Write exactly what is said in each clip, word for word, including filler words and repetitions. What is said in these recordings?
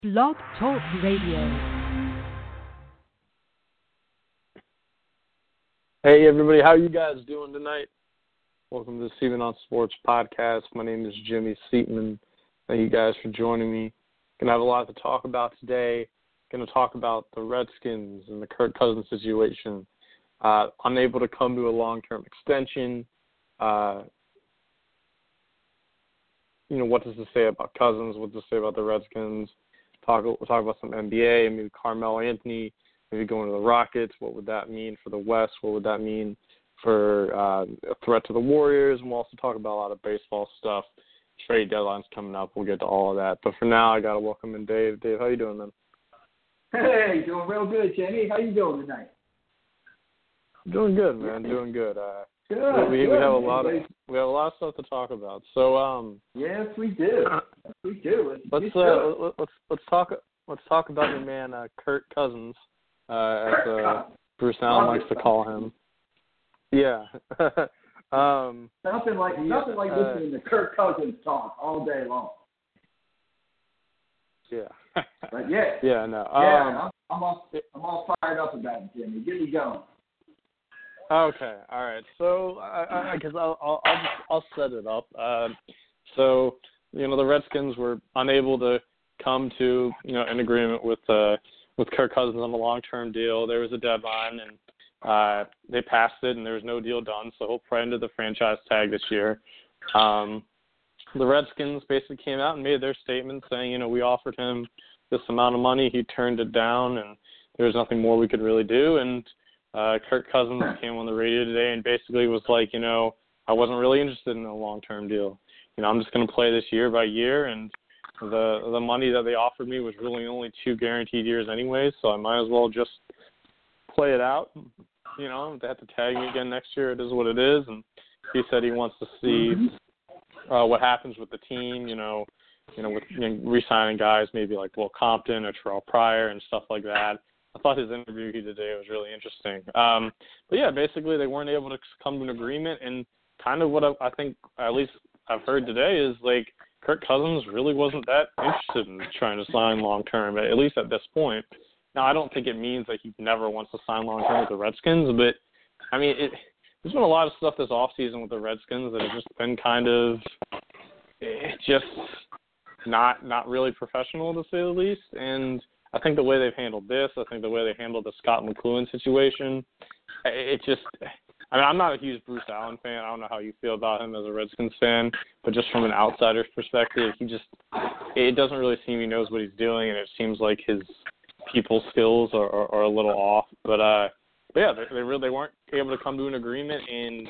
Blog Talk Radio. Hey everybody, how you guys doing tonight? Welcome to the Seaman on Sports podcast. My name is Jimmy Seatman. Thank you guys for joining me. Gonna have a lot to talk about today. Gonna talk about the Redskins and the Kirk Cousins situation. Uh, unable to come to a long-term extension. Uh, you know, what does it say about Cousins? What does it say about the Redskins? Talk, we'll talk about some N B A, maybe Carmelo Anthony, maybe going to the Rockets. What would that mean for the West? What would that mean for uh, a threat to the Warriors? And we'll also talk about a lot of baseball stuff. Trade deadlines coming up. We'll get to all of that. But for now, I got to welcome in Dave. Dave, how you doing, man? Hey, doing real good, Jimmy. How you doing tonight? Doing good, man. Doing good. Uh, Good. we, good. we have a lot of we have a lot of stuff to talk about. So um, yes, we do. Yes, we do. Let's Let's uh, let's let's talk let's talk about your man uh, Kirk Cousins, uh, as uh, Bruce Allen likes to call him. Yeah. um, nothing like he, nothing like uh, listening to Kirk Cousins talk all day long. Yeah. But yeah. Yeah. No. Yeah. Um, I'm, I'm all I'm all fired up about it, Jimmy. Get me going. Okay, all right. So, I, I guess I'll, I'll, I'll, just, I'll set it up. Uh, so, you know, the Redskins were unable to come to, you know, an agreement with uh, with Kirk Cousins on a long-term deal. There was a deadline, and uh, they passed it, and there was no deal done. So he'll play into the franchise tag this year. Um, the Redskins basically came out and made their statement saying, you know, we offered him this amount of money. He turned it down, and there was nothing more we could really do. And Uh, Kirk Cousins came on the radio today and basically was like, you know, I wasn't really interested in a long-term deal. You know, I'm just going to play this year by year, and the the money that they offered me was really only two guaranteed years anyway, so I might as well just play it out. You know, if they have to tag me again next year, it is what it is. And he said he wants to see uh, what happens with the team, you know, you know, with you know, re-signing guys maybe like Will Compton or Terrell Pryor and stuff like that. I thought his interview today was really interesting. Um, but, yeah, basically they weren't able to come to an agreement, and kind of what I, I think at least I've heard today is, like, Kirk Cousins really wasn't that interested in trying to sign long-term, at least at this point. Now, I don't think it means that he never wants to sign long-term with the Redskins, but, I mean, it, there's been a lot of stuff this offseason with the Redskins that has just been kind of eh, just not not really professional, to say the least, and I think the way they've handled this, I think the way they handled the Scott McCloughan situation, it just – I mean, I'm not a huge Bruce Allen fan. I don't know how you feel about him as a Redskins fan, but just from an outsider's perspective, he just – it doesn't really seem he knows what he's doing, and it seems like his people skills are, are, are a little off. But, uh, but yeah, they, they really they weren't able to come to an agreement, and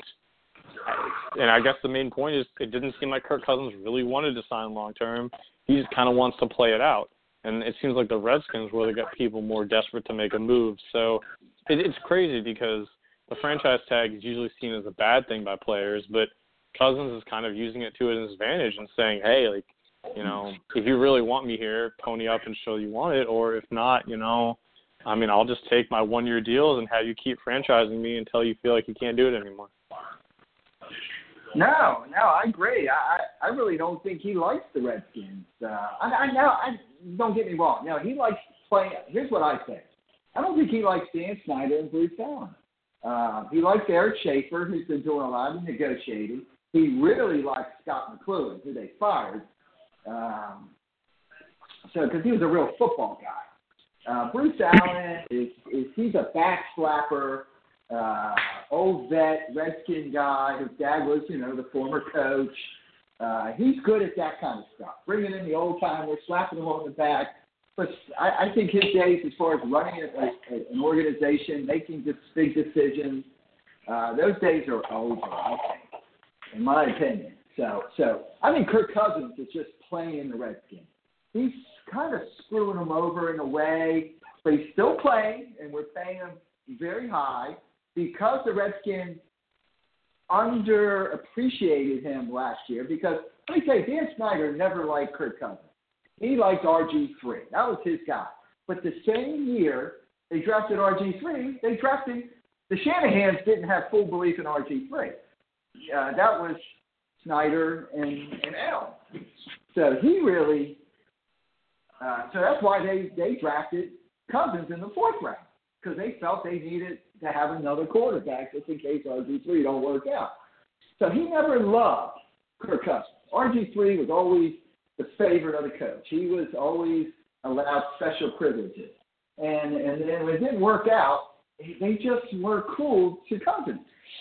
and I guess the main point is it didn't seem like Kirk Cousins really wanted to sign long-term. He just kind of wants to play it out. And it seems like the Redskins really got people more desperate to make a move. So it, it's crazy because the franchise tag is usually seen as a bad thing by players, but Cousins is kind of using it to his advantage and saying, hey, like, you know, if you really want me here, pony up and show you want it. Or if not, you know, I mean, I'll just take my one-year deals and have you keep franchising me until you feel like you can't do it anymore. No, no, I agree. I, I really don't think he likes the Redskins. Uh, I, I know. I don't get me wrong. No, he likes playing. Here's what I say. I don't think he likes Dan Snyder and Bruce Allen. Uh, he likes Eric Schaefer, who's been doing a lot of negotiating. He really likes Scott McCloughan, who they fired. Um, so, because he was a real football guy. Uh, Bruce Allen is, is he's a back slapper. Uh, old vet, Redskin guy. His dad was, you know, the former coach. Uh, he's good at that kind of stuff, bringing in the old timers, slapping them on the back. But I, I think his days, as far as running a, a, an organization, making just big decisions, uh, those days are over, I think, in my opinion. So, so I think Kirk Cousins is just playing the Redskins. He's kind of screwing them over in a way, but he's still playing, and we're paying him very high. Because the Redskins underappreciated him last year, because let me tell you, Dan Snyder never liked Kirk Cousins. He liked R G three. That was his guy. But the same year they drafted R G three, they drafted – the Shanahans didn't have full belief in R G three. Uh, that was Snyder and, and Allen. So he really Uh, so that's why they, they drafted Cousins in the fourth round, because they felt they needed to have another quarterback just in case R G three don't work out. So he never loved Kirk Cousins. R G three was always the favorite of the coach. He was always allowed special privileges. And and then when it didn't work out, they just were cool to Cousins.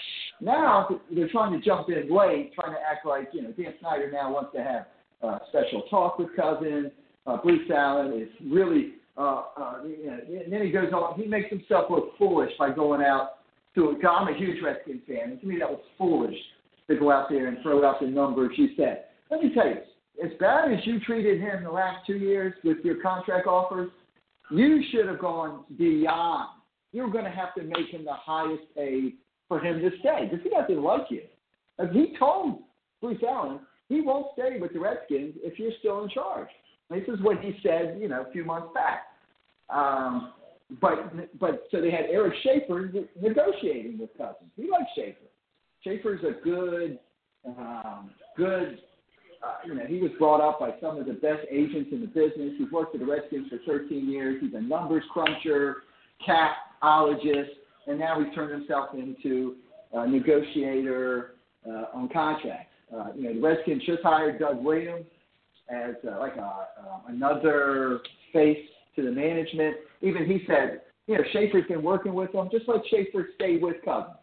Now they're trying to jump in late, trying to act like, you know, Dan Snyder now wants to have uh, special talk with Cousins. Uh, Bruce Allen is really, uh, uh, you know, and then he goes on, he makes himself look foolish by going out to, I'm a huge Redskins fan, and to me that was foolish to go out there and throw out the numbers you said. Let me tell you, as bad as you treated him the last two years with your contract offers, you should have gone beyond. You were going to have to make him the highest paid for him to stay, because he doesn't like you. Like he told Bruce Allen he won't stay with the Redskins if you're still in charge. This is what he said, you know, a few months back. Um, but but so they had Eric Schaefer negotiating with Cousins. He likes Schaefer. Schaefer's a good, um, good, uh, you know, he was brought up by some of the best agents in the business. He's worked for the Redskins for thirteen years. He's a numbers cruncher, capologist, and now he's turned himself into a negotiator uh, on contracts. Uh, you know, the Redskins just hired Doug Williams as uh, like a, uh, another face to the management. Even he said, you know, Schaefer's been working with them, just like Schaefer stayed with Cousins.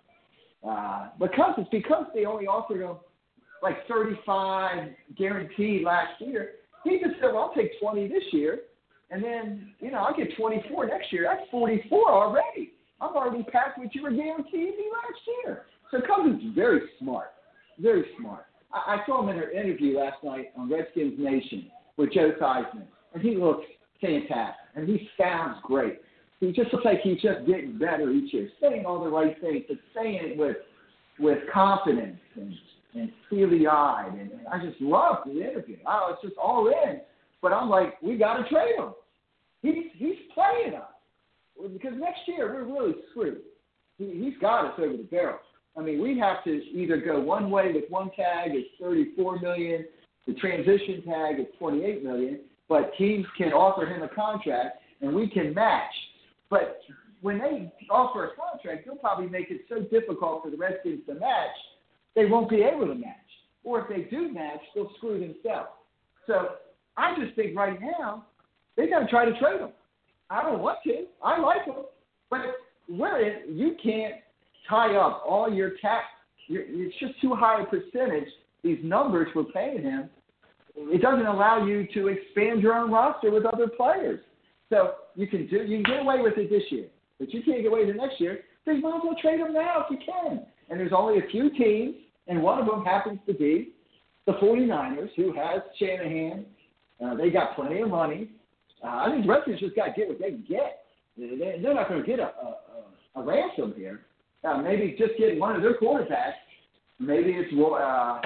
Uh, but Cousins, because they only offered him like thirty-five guaranteed last year, he just said, well, I'll take twenty this year, and then, you know, I'll get twenty-four next year. That's forty-four already. I'm already past what you were guaranteed me last year. So Cousins is very smart, very smart. I, I saw him in an interview last night on Redskins Nation with Joe Theismann, and he looks fantastic, and he sounds great. He just looks like he's just getting better each year, saying all the right things, but saying it with with confidence and, and steely-eyed. And, and I just loved the interview. I was just all in. But I'm like, we got to trade him. He's, he's playing us. Because next year, we're really screwed. He, he's got us over the barrel. I mean, we have to either go one way with one tag, it's thirty-four million dollars. The transition tag is twenty-eight million dollars. But teams can offer him a contract, and we can match. But when they offer a contract, they'll probably make it so difficult for the Redskins to match, they won't be able to match. Or if they do match, they'll screw themselves. So I just think right now, they got to try to trade him. I don't want to. I like him. But we're in, you can't tie up all your tax. Your, it's just too high a percentage. These numbers we're paying him, it doesn't allow you to expand your own roster with other players. So you can do you can get away with it this year, but you can't get away with it next year. So you might as well trade him now if you can. And there's only a few teams, and one of them happens to be the 49ers, who has Shanahan. Uh, they got plenty of money. Uh, I think the Redskins just got to get what they can get. They, they're not going to get a, a, a ransom here. Uh, maybe just get one of their quarterbacks. Maybe it's uh,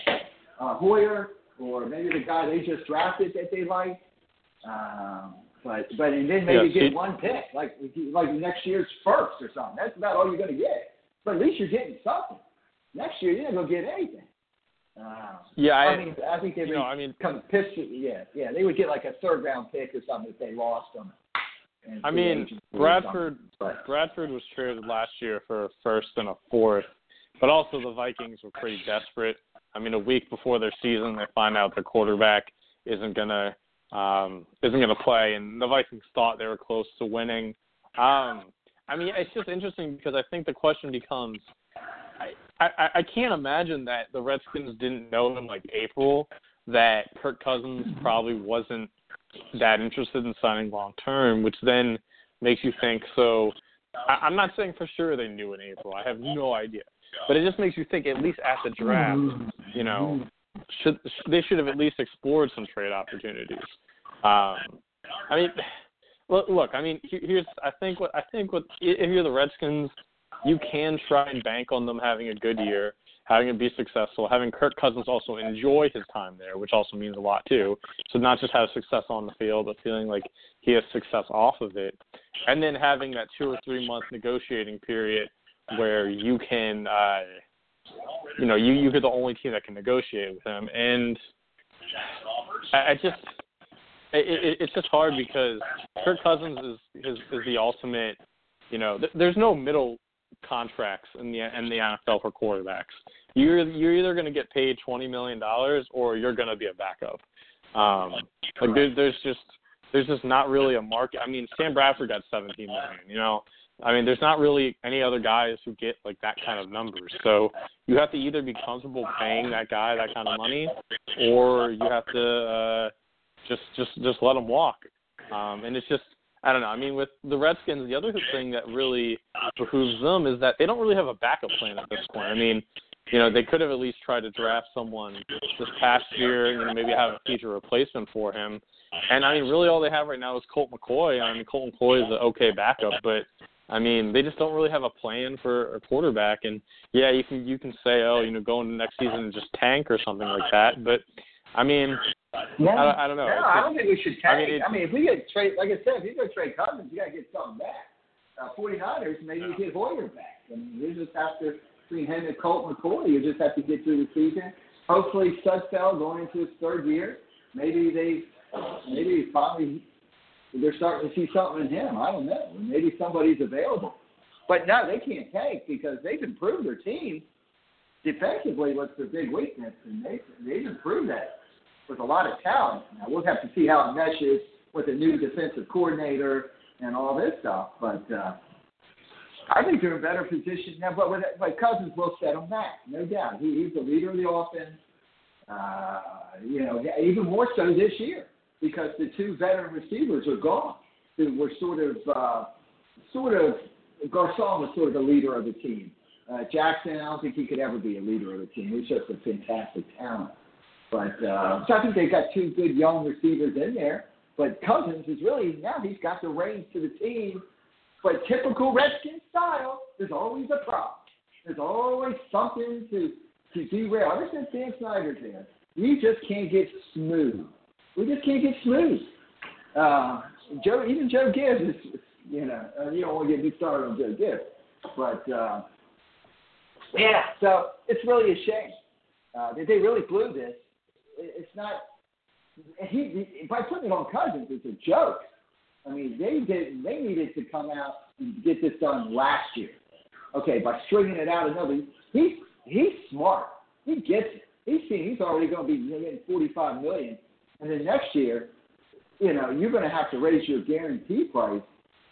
uh, Hoyer, or maybe the guy they just drafted that they like. Um, But but and then maybe yeah, get one pick, like like next year's first or something. That's about all you're going to get. But at least you're getting something. Next year, you're not going to get anything. Uh, yeah, I, I mean, I think they would know, I mean, come pitch. Yeah, yeah, they would get like a third round pick or something if they lost them. I mean, Bradford Bradford was traded last year for a first and a fourth, but also the Vikings were pretty desperate. I mean, a week before their season, they find out their quarterback isn't going to. Um, isn't going to play, and the Vikings thought they were close to winning. Um, I mean, it's just interesting because I think the question becomes, I, I, I can't imagine that the Redskins didn't know in like April that Kirk Cousins probably wasn't that interested in signing long term, which then makes you think. So I, I'm not saying for sure they knew in April. I have no idea, but it just makes you think at least at the draft, you know. Should they should have at least explored some trade opportunities? Um, I mean, look, look. I mean, here's I think what I think what if you're the Redskins, you can try and bank on them having a good year, having it be successful, having Kirk Cousins also enjoy his time there, which also means a lot too. So not just have success on the field, but feeling like he has success off of it, and then having that two or three month negotiating period where you can. Uh, You know, you, you're the only team that can negotiate with him. And I, I just it, it, it's just hard because Kirk Cousins is, is is the ultimate. You know, th- there's no middle contracts in the in the N F L for quarterbacks. You're you're either going to get paid twenty million dollars or you're going to be a backup. Um, like there, there's just there's just not really a market. I mean, Sam Bradford got seventeen million dollars. You know, I mean, there's not really any other guys who get like that kind of numbers. So you have to either be comfortable paying that guy that kind of money, or you have to uh, just just just let him walk. Um, and it's just I don't know. I mean, with the Redskins, the other thing that really behooves them is that they don't really have a backup plan at this point. I mean, you know, they could have at least tried to draft someone this past year, you know, maybe have a future replacement for him. And, I mean, really all they have right now is Colt McCoy. I mean, Colt McCoy is an okay backup, but, I mean, they just don't really have a plan for a quarterback. And, yeah, you can you can say, oh, you know, go into next season and just tank or something like that. But, I mean, no, I, I don't know. No, I don't think we should tank. I mean, I mean, if we get trade, like I said, if you go trade Cousins, you got to get something back. Uh, 49ers, maybe you get Hoyer back. I mean, you just have to, between him and Colt McCoy, you just have to get through the season. Hopefully, Sudfeld going into his third year, maybe they, maybe finally they're starting to see something in him. I don't know. Maybe somebody's available. But no, they can't tank because they've improved their team defensively. What's their big weakness, and they they've improved that with a lot of talent. Now we'll have to see how it meshes with a new defensive coordinator and all this stuff. But uh, I think they're in a better position now. But with like Cousins will set them back, no doubt. He, he's the leader of the offense. Uh, you know, even more so this year because the two veteran receivers are gone. Who were sort of, uh, sort of, Garcon was sort of the leader of the team. Uh, Jackson, I don't think he could ever be a leader of the team. He's just a fantastic talent. But uh, so I think they've got two good young receivers in there. But Cousins is really, now he's got the reins to the team. But typical Redskin style, there's always a problem. There's always something to, to derail. Ever since Dan Snyder's there, we just can't get smooth. We just can't get smooth. Uh, Joe, even Joe Gibbs is, you know, uh, you don't want to get me started on Joe Gibbs. But, uh, yeah, so it's really a shame uh, that they really blew this. It's not he, he by putting it on Cousins. It's a joke. I mean, they did. They needed to come out and get this done last year. Okay, by stringing it out another. He's he's smart. He gets it. He's seen. He's already going to be getting forty-five million, and then next year, you know, you're going to have to raise your guarantee price.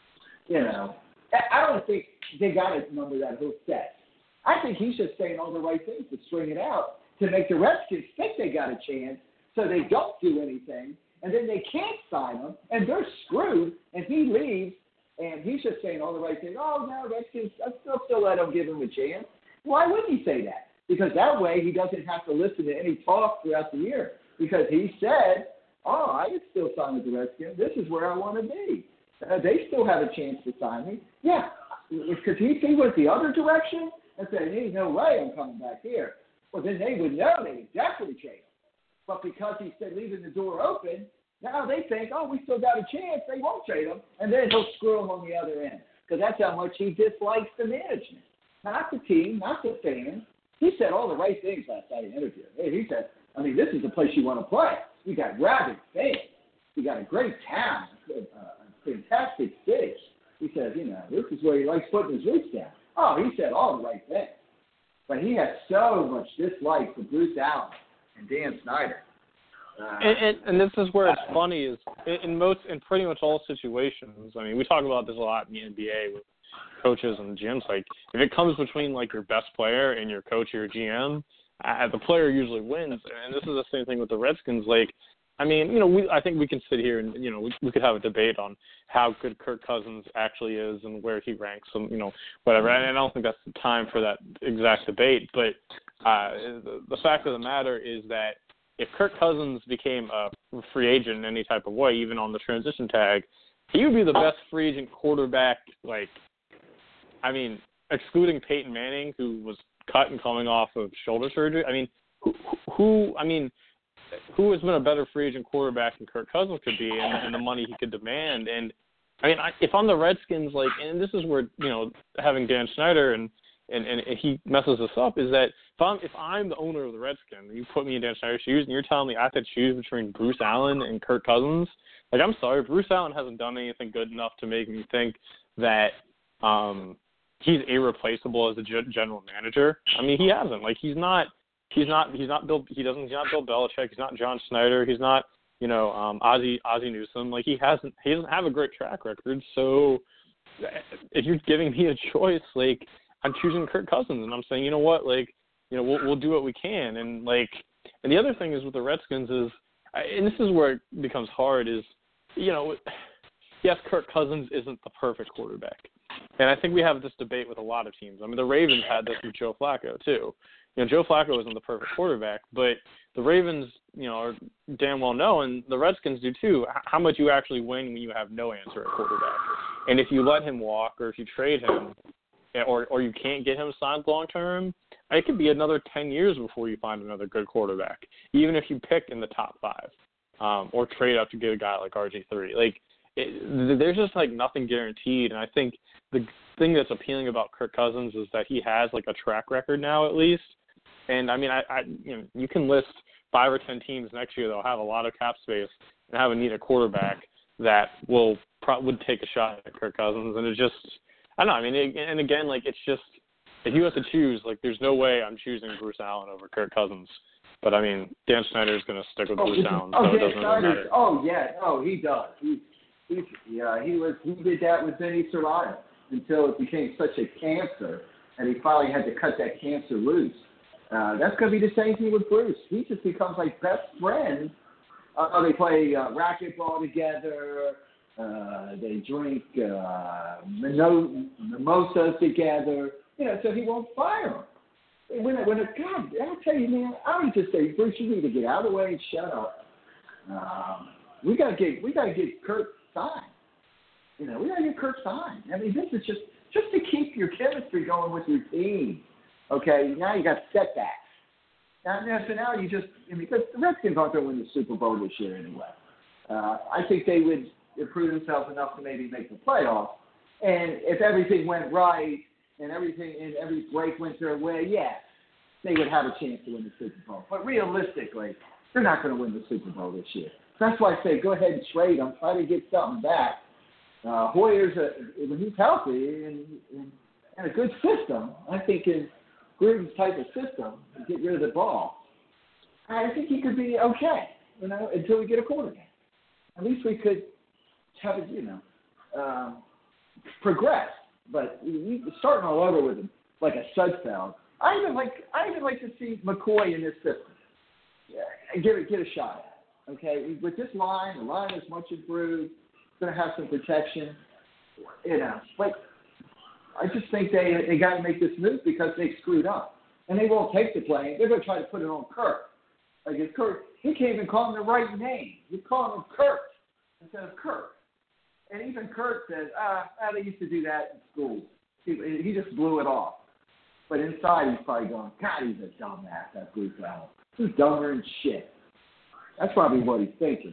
You know, I don't think they got a number that he'll set. I think he's just saying all the right things to string it out to make the Redskins think they got a chance so they don't do anything, and then they can't sign him, and they're screwed, and he leaves, and he's just saying all the right things. Oh, no, Redskins, I'll still, still let him give him a chance. Why wouldn't he say that? Because that way he doesn't have to listen to any talk throughout the year because he said, oh, I can still sign with the Redskins. This is where I want to be. Uh, they still have a chance to sign me. Yeah, because he, he went the other direction and said, hey, no way I'm coming back here. Well, then they would know they would definitely trade him. But because he said leaving the door open, now they think, oh, we still got a chance. They won't trade him. And then he'll screw him on the other end because that's how much he dislikes the management. Not the team, not the fans. He said all the right things last night in the interview. He said, I mean, this is the place you want to play. You got rabid fans. You got a great town, a fantastic city. He says, you know, this is where he likes putting his roots down. Oh, he said all the right things. But he has so much dislike for Bruce Allen and Dan Snyder. Uh, and, and and this is where it's funny is in, in most in pretty much all situations. I mean, we talk about this a lot in the N B A with coaches and gyms. Like if it comes between like your best player and your coach or your G M, uh, the player usually wins. And this is the same thing with the Redskins. Like, I mean, you know, we I think we can sit here and you know we, we could have a debate on how good Kirk Cousins actually is and where he ranks and you know whatever. And I don't think that's the time for that exact debate. But uh, the, the fact of the matter is that if Kirk Cousins became a free agent in any type of way, even on the transition tag, he would be the best free agent quarterback. Like, I mean, excluding Peyton Manning, who was cut and coming off of shoulder surgery. I mean, who? who I mean. Who has been a better free agent quarterback than Kirk Cousins could be and, and the money he could demand? And, I mean, I, if I'm the Redskins, like, and this is where, you know, having Dan Snyder and, and, and he messes this up, is that if I'm, if I'm the owner of the Redskins, you put me in Dan Snyder's shoes and you're telling me I have to choose between Bruce Allen and Kirk Cousins, Like, I'm sorry, Bruce Allen hasn't done anything good enough to make me think that um, he's irreplaceable as a g- general manager. I mean, he hasn't. Like, he's not. He's not. He's not Bill. He doesn't. He's not Bill Belichick. He's not John Snyder. He's not. You know, um, Ozzie Ozzie Newsome. Like, he hasn't. He doesn't have a great track record. So, if you're giving me a choice, like, I'm choosing Kirk Cousins, and I'm saying, you know what, like, you know, we'll we'll do what we can, and like, and the other thing is with the Redskins is, and this is where it becomes hard is, you know, yes, Kirk Cousins isn't the perfect quarterback, and I think we have this debate with a lot of teams. I mean, the Ravens had this with Joe Flacco too. You know, Joe Flacco isn't the perfect quarterback, but the Ravens, you know, are damn well know, and the Redskins do too, how much you actually win when you have no answer at quarterback. And if you let him walk or if you trade him or or you can't get him signed long term, it could be another ten years before you find another good quarterback, even if you pick in the top five um, or trade up to get a guy like R G three. Like, it, there's just, like, nothing guaranteed. And I think the thing that's appealing about Kirk Cousins is that he has, like, a track record now at least. And, I mean, I, I you know, you can list five or ten teams next year that will have a lot of cap space and have a need a quarterback that will pro- would take a shot at Kirk Cousins. And it just, I don't know. I mean, it, and again, like, it's just, if you have to choose, like, there's no way I'm choosing Bruce Allen over Kirk Cousins. But, I mean, Dan Snyder's going to stick with oh, Bruce Allen, oh, so it Dan doesn't really matter. Oh, yeah. Oh, he does. He, he, yeah, he was. He did that with Vinny Serrano until it became such a cancer, and he finally had to cut that cancer loose. Uh, that's going to be the same thing with Bruce. He just becomes like best friends. Uh, they play uh, racquetball together. Uh, they drink uh, mimosas together. You know, so he won't fire him. When, when a God, I'll tell you, man, I would just say, Bruce, you need to get out of the way and shut up. Um, we got to get, we got to get Kirk signed. You know, we got to get Kirk signed. I mean, this is just just to keep your chemistry going with your team. Okay, now you got setbacks. Now, now, so now you just, I mean, because the Redskins aren't going to win the Super Bowl this year anyway. Uh, I think they would improve themselves enough to maybe make the playoffs. And if everything went right and everything and every break went their way, yeah, they would have a chance to win the Super Bowl. But realistically, they're not going to win the Super Bowl this year. So that's why I say go ahead and trade them, try to get something back. Uh, Hoyer's, a, when he's healthy and, and, and a good system, I think in Gruden's type of system, get rid of the ball, I think he could be okay, you know, until we get a quarterback. At least we could have it, you know, uh, progress. But we starting all over with him like a Sudfeld. I even like I even like to see McCoy in this system. Yeah, give it get a shot at it. Okay, with this line, the line is much improved. Going to have some protection, you know. But I just think they they got to make this move because they screwed up, and they won't take the blame. They're going to try to put it on Kirk. Like if Kirk, he can't even call him the right name. He's calling him Kirk instead of Kirk. And even Kirk says, ah, ah, they used to do that in school. He, he just blew it off. But inside, he's probably going, God, he's a dumbass, that Bruce Allen. He's dumber than shit. That's probably what he's thinking.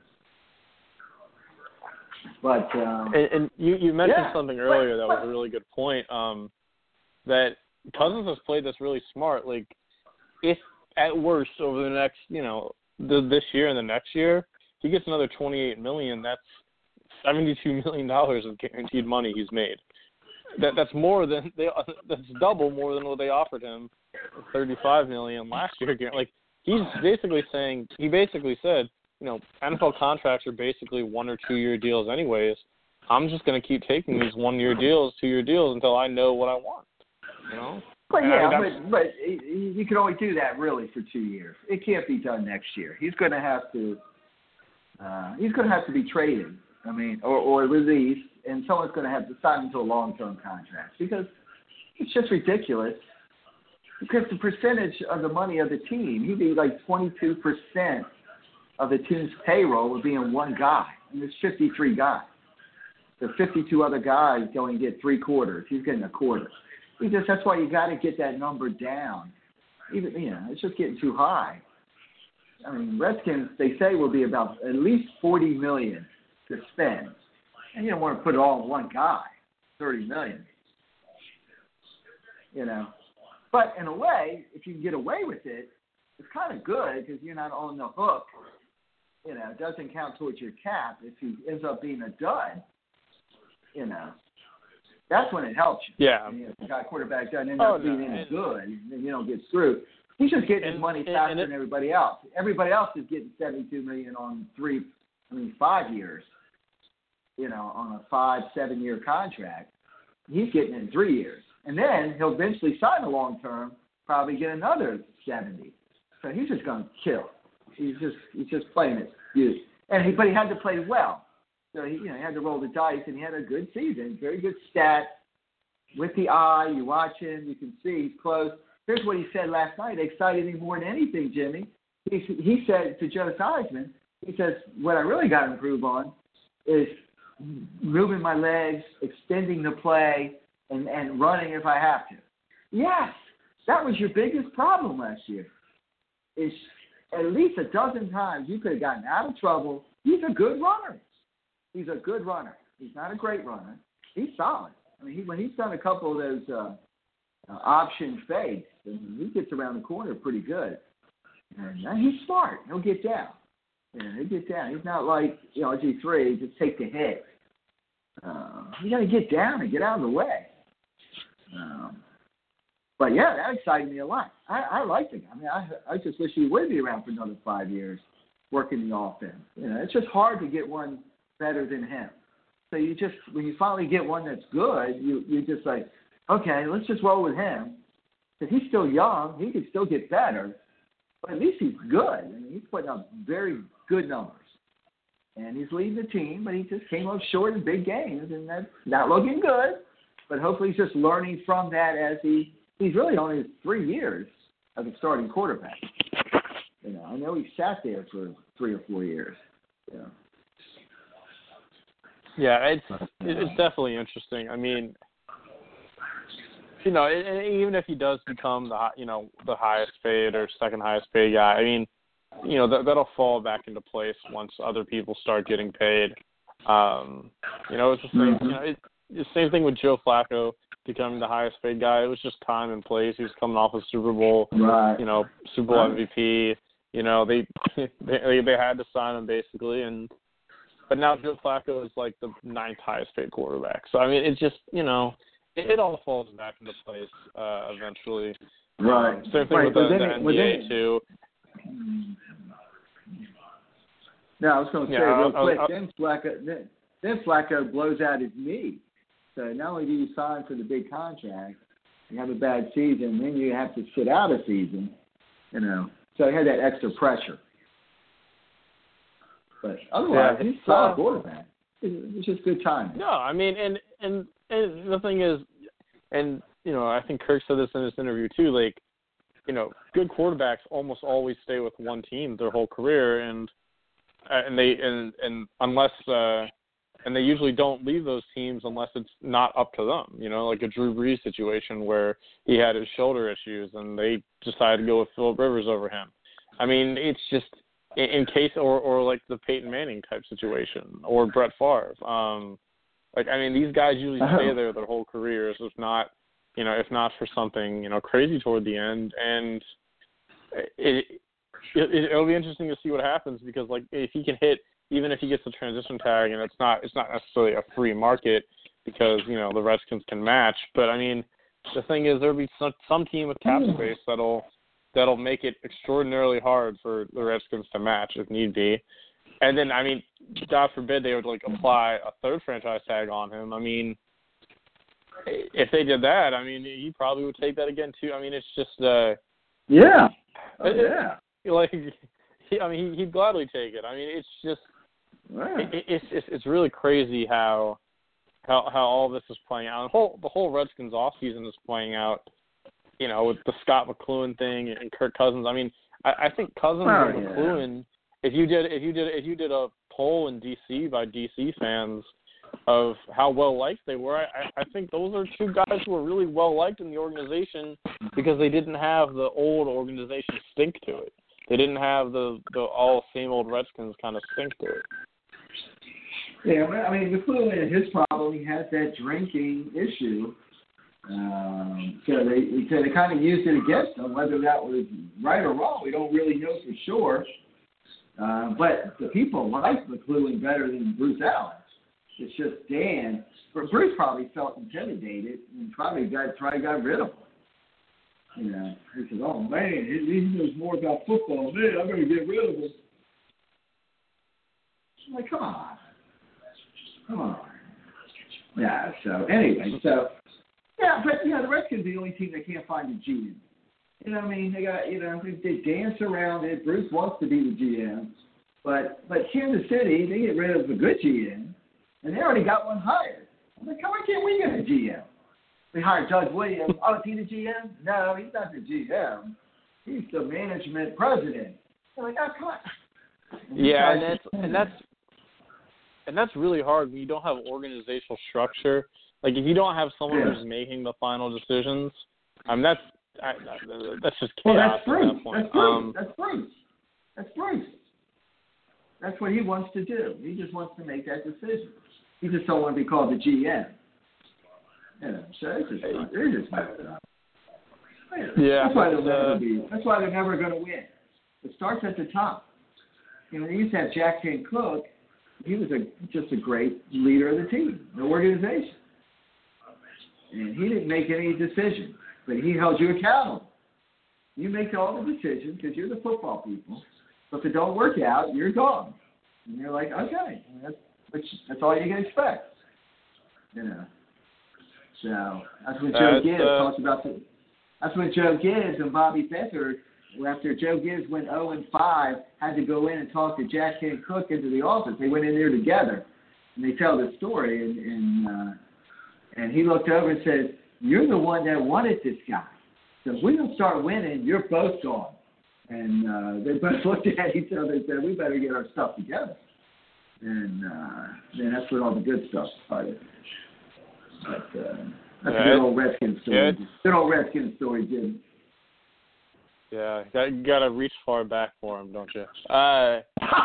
But um, and, and you, you mentioned yeah, something earlier but, that but, was a really good point. Um, that Cousins has played this really smart. Like, if at worst over the next, you know, the, this year and the next year, he gets another twenty-eight million dollars. That's seventy-two million dollars of guaranteed money he's made. That that's more than they. That's double more than what they offered him, thirty-five million dollars last year. Like, he's basically saying, he basically said, you know, N F L contracts are basically one or two year deals anyways. I'm just going to keep taking these one year deals, two year deals until I know what I want. You know? But and yeah, I mean, but but you can only do that really for two years. It can't be done next year. He's going to have to. Uh, he's going to have to be traded. I mean, or or released, and someone's going to have to sign into a long term contract because it's just ridiculous. Because the percentage of the money of the team, he'd be like twenty-two percent of the team's payroll would be in one guy, and there's fifty-three guys. There are fifty-two other guys going to get three quarters. He's getting a quarter. He just, that's why you got to get that number down. Even, you know, it's just getting too high. I mean, Redskins, they say, will be about at least forty million dollars to spend. And you don't want to put it all in one guy, thirty million dollars. You know. But in a way, if you can get away with it, it's kind of good because you're not on the hook you know, doesn't count towards your cap if he ends up being a dud, you know, that's when it helps you. Yeah. And, you know, if the guy quarterback doesn't end oh, up being no. any and, good, and you don't get screwed. He's just getting and, his money and, faster and it, than everybody else. Everybody else is getting seventy-two million dollars on three, I mean, five years, you know, on a five, seven-year contract. He's getting it in three years. And then he'll eventually sign a long-term, probably get another seventy. So he's just going to kill. He's just he's just playing it. Huge. And he, but he had to play well. So he, you know, he had to roll the dice, and he had a good season, very good stat. With the eye, you watch him, you can see he's close. Here's what he said last night. It excited him more than anything, Jimmy. He, he said to Joe Theismann, he says, what I really got to improve on is moving my legs, extending the play, and, and running if I have to. Yes, that was your biggest problem last year. Is at least a dozen times you could have gotten out of trouble. He's a good runner. He's a good runner. He's not a great runner. He's solid. I mean, he, when he's done a couple of those uh, uh, option fakes, I mean, he gets around the corner pretty good. And uh, he's smart. He'll get down. Yeah, he'll get down. He's not like, you know, G three, just take the hit. Uh, you got to get down and get out of the way. Um, but, yeah, that excited me a lot. I, I like the guy. I mean, I, I just wish he would be around for another five years working the offense. You know, it's just hard to get one better than him. So you just, when you finally get one that's good, you you just like, okay, let's just roll with him. Because he's still young. He could still get better. But at least he's good. I mean, he's putting up very good numbers. And he's leading the team, but he just came up short in big games, and that's not looking good. But hopefully he's just learning from that as he, he's really only three years as a starting quarterback. You know, I know he sat there for three or four years. You know. Yeah, it's it's definitely interesting. I mean, you know, and even if he does become the you know the highest paid or second highest paid guy, I mean, you know that that'll fall back into place once other people start getting paid. Um, you know, it's the same. You know, it, the same thing with Joe Flacco becoming the highest paid guy. It was just time and place. He was coming off a Super Bowl, right. you know, Super Bowl M V P. You know, they they they had to sign him basically, and. But now Joe Flacco is like the ninth highest paid quarterback. So, I mean, it's just, you know, it, it all falls back into place uh, eventually. Right. Um, same thing right. with the, the it, N B A, it, too. No, I was going to say yeah, real I'll, quick, I'll, then, Flacco, then, then Flacco blows out his knee. So not only do you sign for the big contract, you have a bad season, then you have to sit out a season, you know. So he had that extra pressure. But otherwise, yeah, he's a solid quarterback. It's just good timing. No, I mean, and, and and the thing is, and, you know, I think Kirk said this in his interview too, like, you know, good quarterbacks almost always stay with one team their whole career, and and they and, and unless uh, and they usually don't leave those teams unless it's not up to them, you know, like a Drew Brees situation where he had his shoulder issues and they decided to go with Phillip Rivers over him. I mean, it's just in case, or, or like the Peyton Manning type situation, or Brett Favre. Um, like, I mean, these guys usually stay there their whole careers, if not, you know, if not for something, you know, crazy toward the end. And it, it it'll be interesting to see what happens, because like if he can hit, even if he gets the transition tag, and it's not it's not necessarily a free market because, you know, the Redskins can match. But I mean, the thing is, there'll be some some team with cap space that'll. That'll make it extraordinarily hard for the Redskins to match if need be. And then, I mean, God forbid they would, like, apply a third franchise tag on him. I mean, if they did that, I mean, he probably would take that again, too. I mean, it's just uh, – Yeah. Oh, it, yeah. It, like, he, I mean, he, he'd gladly take it. I mean, it's just yeah. – it, it's, it's it's really crazy how how how all this is playing out. The whole, the whole Redskins offseason is playing out, you know, with the Scott McCloughan thing and Kirk Cousins. I mean, I, I think Cousins oh, and yeah. McCloughan. If you did, if you did, if you did a poll in D C by D C fans of how well liked they were, I, I think those are two guys who were really well liked in the organization because they didn't have the old organization stink to it. They didn't have the the all same old Redskins kind of stink to it. Yeah, I mean, McCloughan, his problem, he has that drinking issue. Um, so they so they kind of used it against him. Whether that was right or wrong, we don't really know for sure. Uh, but the people like McClellan better than Bruce Allen. It's just Dan. But Bruce probably felt intimidated and probably got probably got rid of him. You know, he says, "Oh man, he, he knows more about football than me. I'm going to get rid of him." I'm like, come on, come on. Yeah. So anyway, so yeah, but you know, the Redskins are the only team that can't find a G M. You know what I mean? They got, you know, they, they dance around it. Bruce wants to be the G M, but but Kansas City, they get rid of a good G M, and they already got one hired. I'm like, why can't we get a G M? We hired Doug Williams. Oh, is he the G M? No, he's not the G M. He's the management president. I'm like, oh, come on. Yeah, and that's and that's and that's really hard when you don't have organizational structure. Like if you don't have someone yeah. who's making the final decisions, I mean that's I, that's just chaos. Well, that's Bruce. That point. That's Bruce. Um, that's Bruce. That's Bruce. That's what he wants to do. He just wants to make that decision. He just don't want to be called the G M. You know, so it's just they're just messed up. Yeah, that's why they'll uh, never be. That's why they're never going to win. It starts at the top. You know, they used to have Jack Kent Cooke. He was a just a great leader of the team, the organization, and he didn't make any decisions, but he held you accountable. You make all the decisions because you're the football people. But if it don't work out, you're gone, and you're like, okay, that's which, that's all you can expect. You know. So that's when Joe that's, Gibbs uh, talks about the. That's when Joe Gibbs and Bobby Fetzer, after Joe Gibbs went oh and five, had to go in and talk to Jack Kent Cooke into the office. They went in there together, and they tell the story. And and, uh, and he looked over and said, "You're the one that wanted this guy. So if we don't start winning, you're both gone." And uh, they both looked at each other and said, "We better get our stuff together." And uh, then that's when all the good stuff started. But uh, that's yeah, a good old Redskins story. Yeah, good old Redskins story, Jim. Yeah, you got to reach far back for him, don't you? Uh,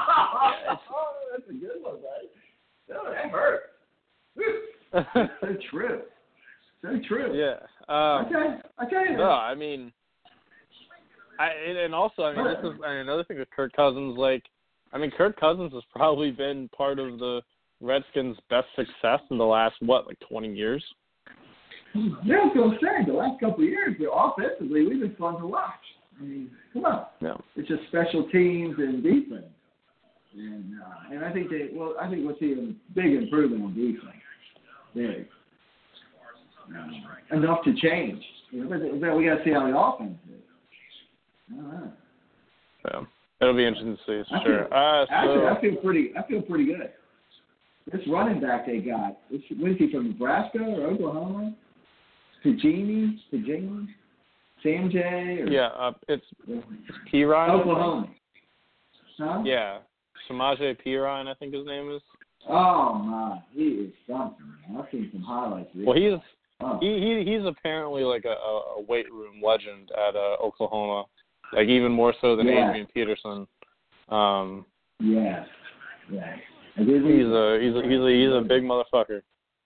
oh, that's a good one, right? No, that hurt. That's so true. So true. Yeah. Um, okay, I tell you. No, I mean, I and also I mean this is I mean, another thing with Kirk Cousins. Like, I mean, Kirk Cousins has probably been part of the Redskins' best success in the last what, like twenty years. Yeah, I was going to say the last couple of years, offensively, we've been fun to watch. I mean, come on. Yeah. It's just special teams and defense. And uh, and I think they well I think we'll see a big improvement on defense. Big. Uh, enough to change. You know, but, but we gotta see how the offense is. All right. So it'll be interesting to see for I sure. Feel, Uh, so, actually I feel pretty I feel pretty good. This running back they got, is, what is he from Nebraska or Oklahoma? Pagini? Pagini? Sam J? Or, yeah, uh, it's, it's P. Ryan. Oklahoma. Huh? Yeah. Samaje P. Ryan, I think his name is. Oh, my. He is something, man. I've seen some highlights of this. Well, he's oh. he, he he's apparently like a, a weight room legend at uh, Oklahoma, like even more so than yeah. Adrian Peterson. Um, yeah. Yeah. He's a he's a he's a he's a big motherfucker.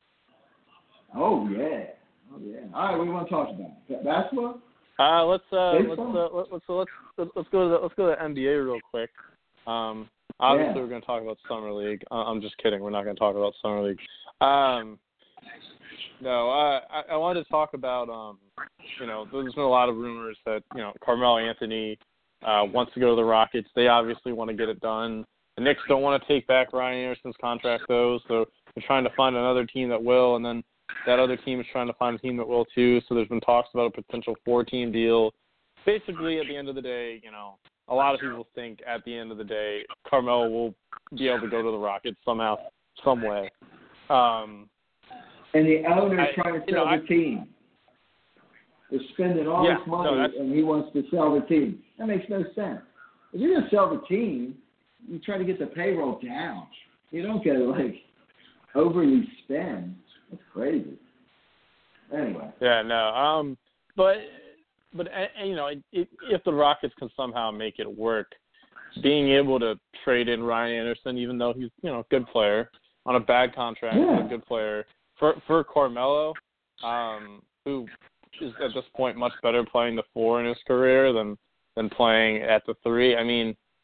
Oh yeah, oh yeah. All right, what do you want to talk about? Basketball? Uh, let's uh let's Baseball? uh, let's let's let's let's go to the, let's go to the N B A real quick. Um, obviously yeah. we're going to talk about Summer League. Uh, I'm just kidding. We're not going to talk about Summer League. Um, no, uh, I I wanted to talk about um, you know, there's been a lot of rumors that you know Carmelo Anthony uh wants to go to the Rockets. They obviously want to get it done. The Knicks don't want to take back Ryan Anderson's contract, though, so they're trying to find another team that will, and then that other team is trying to find a team that will, too. So there's been talks about a potential four-team deal. Basically, at the end of the day, you know, a lot of people think at the end of the day, Carmelo will be able to go to the Rockets somehow, some way. Um, and the owner's I, trying to you sell know, the I, team. They're spending all yeah, this money, no, and he wants to sell the team. That makes no sense. If you're going to sell the team, you try to get the payroll down. You don't get to, like, overly spend. That's crazy. Anyway. Yeah, no. Um, but, but uh, you know, it, if the Rockets can somehow make it work, being able to trade in Ryan Anderson, even though he's, you know, a good player, on a bad contract, yeah. a good player, for, for Carmelo, um, who is at this point much better playing the four in his career than, than playing at the three. I mean,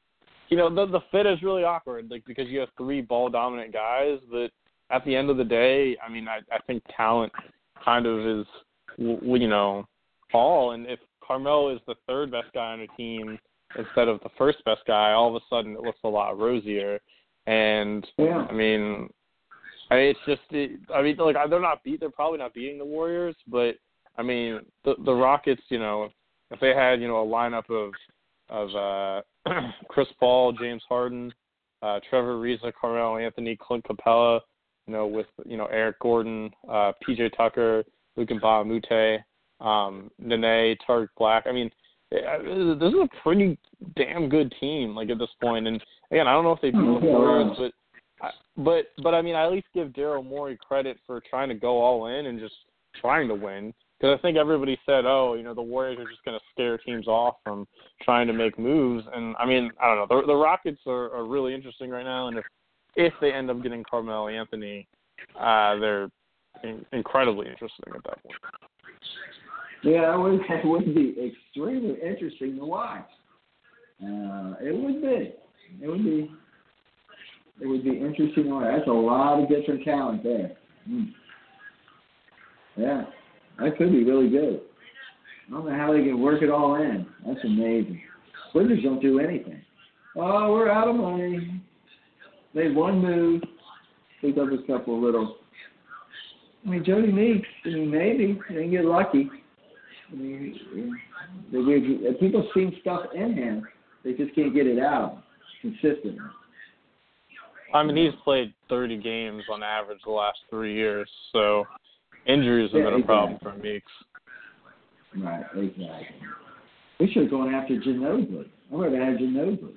you know, the the fit is really awkward, like because you have three ball dominant guys. But at the end of the day, I mean, I, I think talent kind of is, you know, all. And if Carmelo is the third best guy on a team instead of the first best guy, all of a sudden it looks a lot rosier. And yeah. I mean, I mean, it's just, it, I mean, like they're not beat, they're probably not beating the Warriors, but I mean, the the Rockets, you know, if they had, you know, a lineup of of uh, Chris Paul, James Harden, uh, Trevor Ariza, Carmelo Anthony, Clint Capella, you know, with you know Eric Gordon, uh, P J Tucker, Luka Mbamute, um, Nene, Tariq Black. I mean, this is a pretty damn good team, like at this point. And again, I don't know if they beat the Warriors, but but but I mean, I at least give Daryl Morey credit for trying to go all in and just trying to win. Because I think everybody said, oh, you know, the Warriors are just going to scare teams off from trying to make moves. And I mean, I don't know, the, the Rockets are, are really interesting right now, and if if they end up getting Carmelo Anthony, uh, they're in, incredibly interesting at that point. Yeah, it would, it would be extremely interesting to watch. Uh, it would be. It would be. It would be interesting to watch. That's a lot of different talent there. Mm. Yeah, that could be really good. I don't know how they can work it all in. That's amazing. Wizards don't do anything. Oh, we're out of money. Made one move. Picked up a couple of little. I mean, Jody Meeks. I mean, maybe they can get lucky. I mean, they, they, people see stuff in him. They just can't get it out consistently. I mean, he's played thirty games on average the last three years, so injuries have yeah, been a exactly. problem for Meeks. Right, exactly. We should have gone after Ginobili. I would have had Ginobili.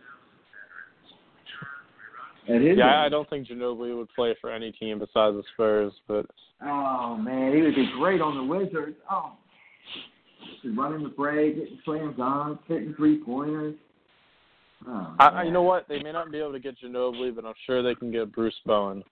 At his yeah, age. I don't think Ginobili would play for any team besides the Spurs, but oh man, he would be great on the Wizards. Oh, he's running the break, getting slam dunks, hitting three pointers. Oh, I, you know what? They may not be able to get Ginobili, but I'm sure they can get Bruce Bowen.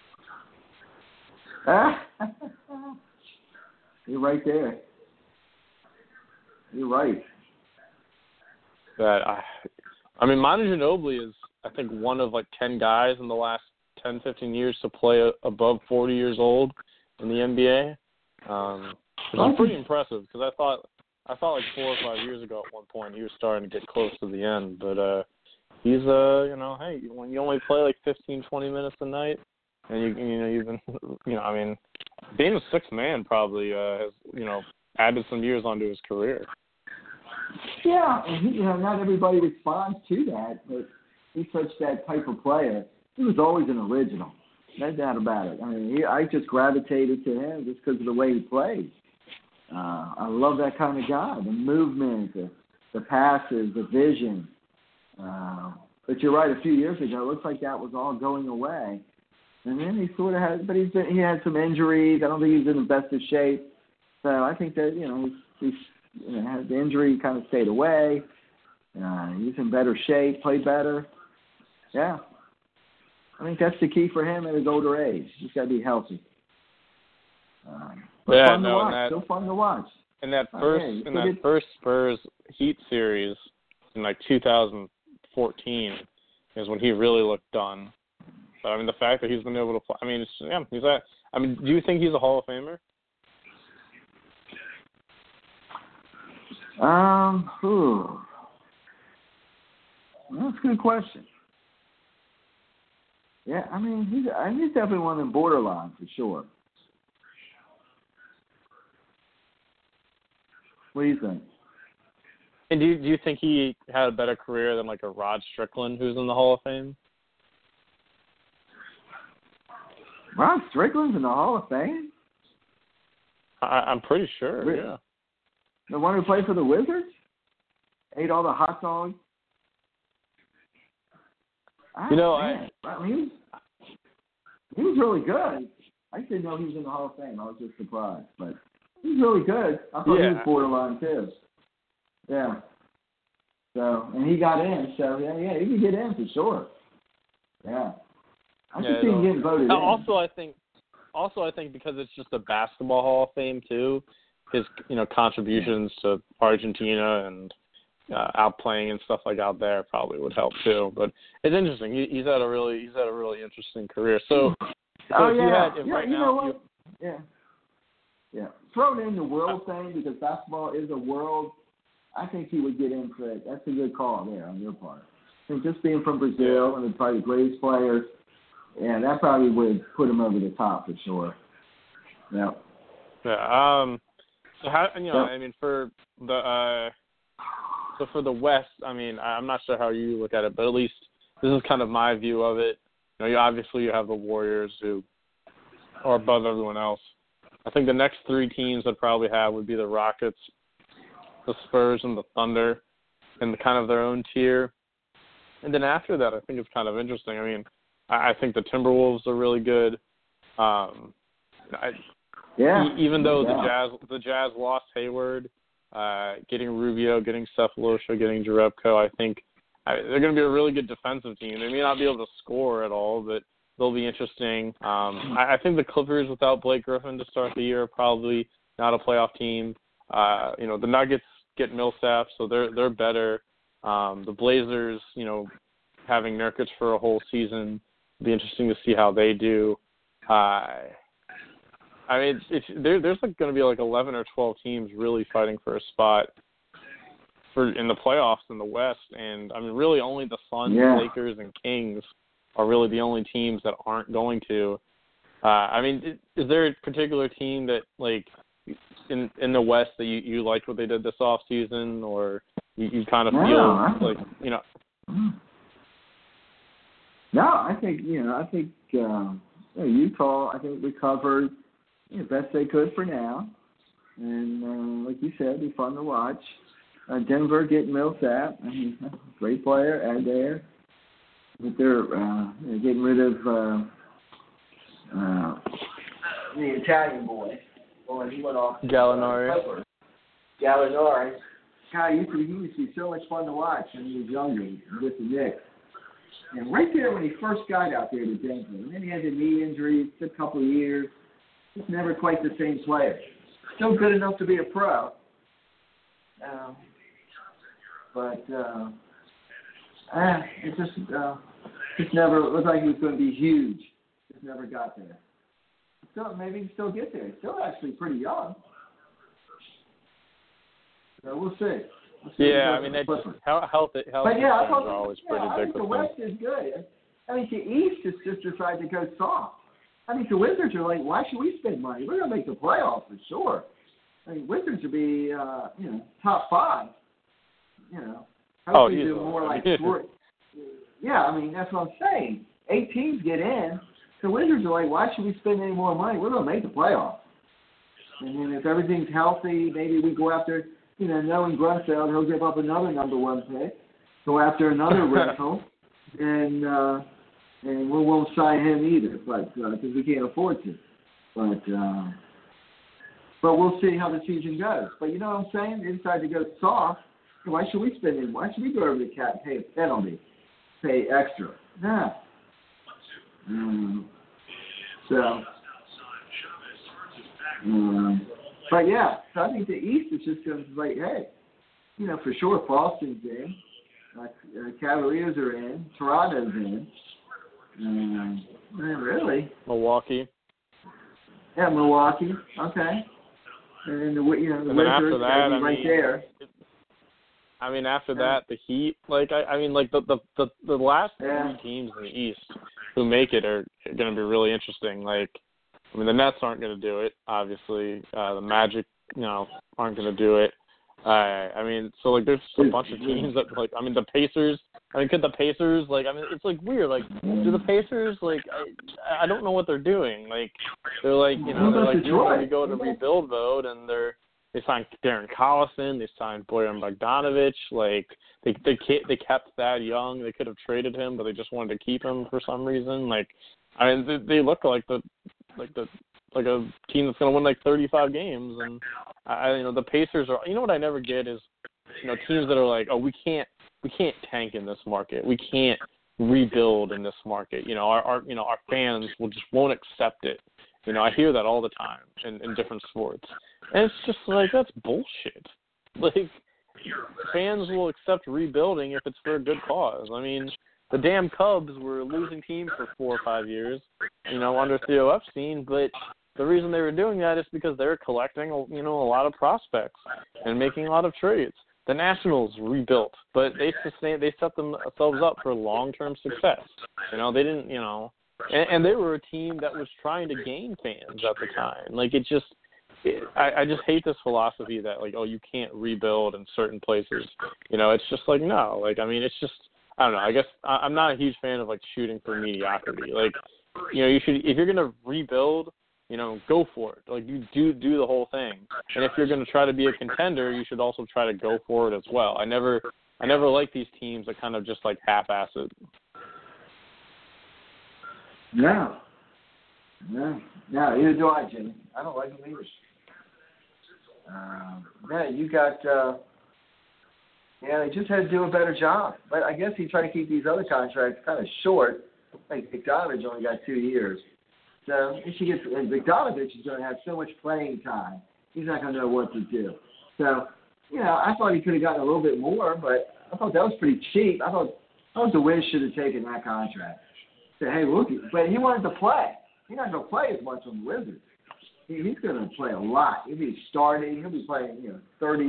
You're right there. You're right. That I, I mean, Manu Ginobili is, I think, one of like ten guys in the last ten, fifteen years to play above forty years old in the N B A. Um, which is pretty impressive because I thought, I thought like four or five years ago at one point he was starting to get close to the end. But uh, he's, uh, you know, hey, when you only play like fifteen, twenty minutes a night, and you, you know, you've been, you know, I mean, being a sixth man probably uh, has, you know, added some years onto his career. Yeah, and he, you know, not everybody responds to that, but he's such that type of player. He was always an original, no doubt about it. I mean, he, I just gravitated to him just because of the way he plays. Uh, I love that kind of guy, the movement, the, the passes, the vision. Uh, but you're right, a few years ago, it looks like that was all going away. And then he sort of had, but he's been, he had some injuries. I don't think he's in the best of shape. So I think that, you know, he's, he's you know, had the injury kind of stayed away. Uh, he's in better shape, played better. Yeah. I think that's the key for him at his older age. He's got to be healthy. Um, but yeah, fun no, to watch. that, Still fun to watch. In that first, okay, in so that did, first Spurs Heat series in like two thousand fourteen is when he really looked done. But I mean, the fact that he's been able to play, I mean, it's, yeah, he's a, I mean, do you think he's a Hall of Famer? Um, ooh. That's a good question. Yeah, I mean, he's, I mean, he's definitely one of them borderline for sure. What do you think? And do you, do you think he had a better career than like a Rod Strickland, who's in the Hall of Fame? Rod Strickland's in the Hall of Fame? I, I'm pretty sure. Really? Yeah. The one who played for the Wizards? Ate all the hot dogs? You know, I, I mean, he was, he was really good. I didn't know he was in the Hall of Fame. I was just surprised. But he was really good. I thought yeah. he was borderline, too. Yeah. So, and he got in. So, yeah, yeah, he could get in for sure. Yeah. I yeah, could see him getting voted also, in. I think, also, I think because it's just a basketball Hall of Fame, too, his, you know, contributions to Argentina and uh, outplaying and stuff like out there probably would help too. But it's interesting. He, he's had a really he's had a really interesting career. So, so oh if yeah, you had, if yeah. right you now, know what? you, Yeah, yeah. Throw in the world thing because basketball is a world. I think he would get in for it. That's a good call there on your part. I think just being from Brazil and probably the greatest players, yeah, that probably would put him over the top for sure. Yeah. Yeah. Um. So how you know? Yep. I mean, for the uh, so for the West, I mean, I'm not sure how you look at it, but at least this is kind of my view of it. You know, you obviously you have the Warriors who are above everyone else. I think the next three teams I'd probably have would be the Rockets, the Spurs, and the Thunder, in the kind of their own tier. And then after that, I think it's kind of interesting. I mean, I, I think the Timberwolves are really good. Um, I, Yeah. e- even though yeah. the Jazz the Jazz lost Hayward, uh, getting Rubio, getting Cephalosha, getting Jerebko, I think I, they're going to be a really good defensive team. They may not be able to score at all, but they'll be interesting. Um, I, I think the Clippers without Blake Griffin to start the year are probably not a playoff team. Uh, you know, the Nuggets get Millsap, so they're they're better. Um, the Blazers, you know, having Nurkic for a whole season, it'll be interesting to see how they do. Uh, I mean, it's, it's, there, there's like going to be like eleven or twelve teams really fighting for a spot for in the playoffs in the West, and I mean, really only the Suns, Yeah. Lakers, and Kings are really the only teams that aren't going to. Uh, I mean, is, is there a particular team that like in in the West that you, you liked what they did this off season, or you, you kind of No, feel I- like you know? No, I think you know. I think um, you know, Utah. I think recovered you know, best they could for now, and uh, like you said, be fun to watch. Uh, Denver getting Millsap. I mean, great player, add there. But they're uh, they're getting rid of uh, uh, the Italian boy. Boy, he went off. Gallinari. Gallinari. God, he used, to, he used to be so much fun to watch when he was younger with the Knicks. And right there when he first got out there to Denver, and then he had the knee injury, took a couple of years. He's never quite the same player. Still good enough to be a pro. Um, but uh, uh, it just uh, just never looked like he was going to be huge. Just never got there. Still, maybe he can still get there. He's still actually pretty young. So we'll see. We'll see Yeah, I mean, that's, health, health, health but yeah, I concerns thought, are always yeah, pretty I big think the with them. West is good. I think the East has just decided to go soft. I think the Wizards are like, why should we spend money? We're going to make the playoffs for sure. I mean, Wizards would be, uh, you know, top five. You know, hopefully oh, do more like four. Yeah, I mean, that's what I'm saying. Eight teams get in. The Wizards are like, why should we spend any more money? We're going to make the playoffs. And then if everything's healthy, maybe we go after, you know, knowing Grunfeld, he'll give up another number one pick, go after another rental, and uh, and we won't sign him either, but because uh, we can't afford to. But uh, but we'll see how the season goes. But you know what I'm saying? They decided to go soft. Why should we spend it? Why should we go over the cap and pay a penalty, pay extra? Nah. Um, so. Um, but yeah, so I think the East is just going to be like, hey, you know, for sure Boston's in, uh, uh, Cavaliers are in, Toronto's in, um, man, really, Milwaukee. yeah, Milwaukee, okay, and then the you know the And then Wizards after that, gotta be I right mean, there. I mean, after that, the Heat, like, I, I mean, like, the, the, the, the last Yeah. three teams in the East who make it are going to be really interesting. Like, I mean, the Nets aren't going to do it, obviously. Uh, the Magic, you know, aren't going to do it. Uh, I mean, so, like, there's a bunch of teams that, like, I mean, the Pacers, I mean, could the Pacers, like, I mean, it's, like, weird. Like, do the Pacers, like, I, I don't know what they're doing. Like, they're, like, you know, they're, like, usually we go to rebuild mode, and they're, they signed Darren Collison, they signed Bojan Bogdanovic, like, they they they kept Thad Young. They could have traded him, but they just wanted to keep him for some reason. Like, I mean, they, they look like the like the like a team that's going to win like thirty-five games. And I, you know, the Pacers are. You know what I never get is, you know, teams that are like, oh, we can't we can't tank in this market. We can't rebuild in this market. You know, our, our you know our fans will just won't accept it. You know, I hear that all the time in, in different sports, and it's just like that's bullshit. Like. fans will accept rebuilding if it's for a good cause. I mean, the damn Cubs were a losing team for four or five years, you know, under Theo Epstein, but the reason they were doing that is because they were collecting, you know, a lot of prospects and making a lot of trades. The Nationals rebuilt, but they sustained, they set themselves up for long-term success. You know, they didn't, you know, and, and they were a team that was trying to gain fans at the time. Like, it just, it, I, I just hate this philosophy that, like, oh, you can't rebuild in certain places. You know, it's just like, no. Like, I mean, it's just, I don't know. I guess I, I'm not a huge fan of, like, shooting for mediocrity. Like, you know, you should, if you're going to rebuild, you know, go for it. Like, you do do the whole thing. And if you're going to try to be a contender, you should also try to go for it as well. I never, I never like these teams that kind of just like half-ass it. No, no, no. Either do I, Jimmy. I don't like them either. Um, yeah, you got. Uh, yeah, they just had to do a better job. But I guess he tried to keep these other contracts kind of short. Like Bogdanovich only got two years. So if she gets, and Bogdanovich is going to have so much playing time, he's not going to know what to do. So, you know, I thought he could have gotten a little bit more, but I thought that was pretty cheap. I thought, I thought the Wiz should have taken that contract. Say, hey, look, but he wanted to play. He's not going to play as much on the Wizards. He, he's going to play a lot. He'll be starting. He'll be playing, you know,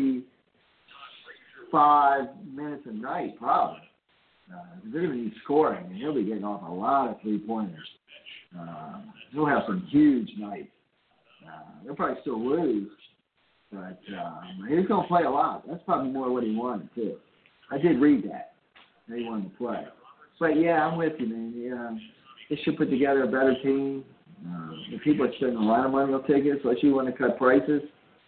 thirty-five minutes a night probably. Uh, they're going to be scoring, and he'll be getting off a lot of three-pointers. Uh, he'll have some huge nights. Uh, they'll probably still lose, but um, he's going to play a lot. That's probably more what he wanted, too. I did read that. That he wanted to play. But, yeah, I'm with you, man. Yeah, they should put together a better team. Uh, the people are spending a lot of money on tickets, especially when they cut prices.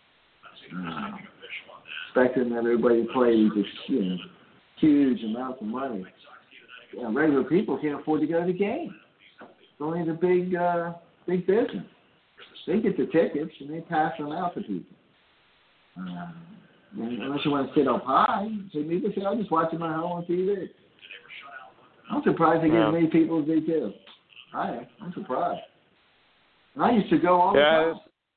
Uh, expecting that everybody plays just, you know, huge amounts of money. You know, regular people can't afford to go to the game. It's only the big, uh, big business. They get the tickets and they pass them out to people. Uh, unless you want to sit up high, so people say, "I'm just watching my home on T V." I'm surprised they get as many people as they do. I am. I'm surprised. And I used to go all the yeah, time.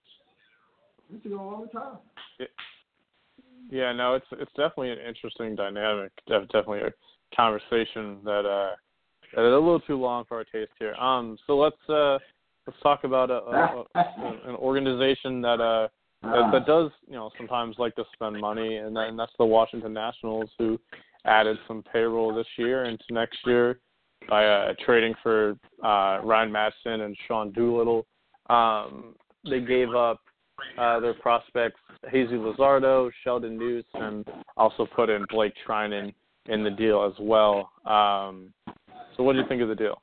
I used to go all the time. It, yeah, no, it's it's definitely an interesting dynamic. Definitely a conversation that uh, that is a little too long for our taste here. Um, so let's uh, let's talk about a, a, a, an organization that uh that, that does you know sometimes like to spend money, and, that, and that's the Washington Nationals, who added some payroll this year into next year by uh, trading for uh, Ryan Madsen and Sean Doolittle. Um, they gave up uh, their prospects Jesus Luzardo, Sheldon Neuse, and also put in Blake Trinan in the deal as well. Um, so what do you think of the deal?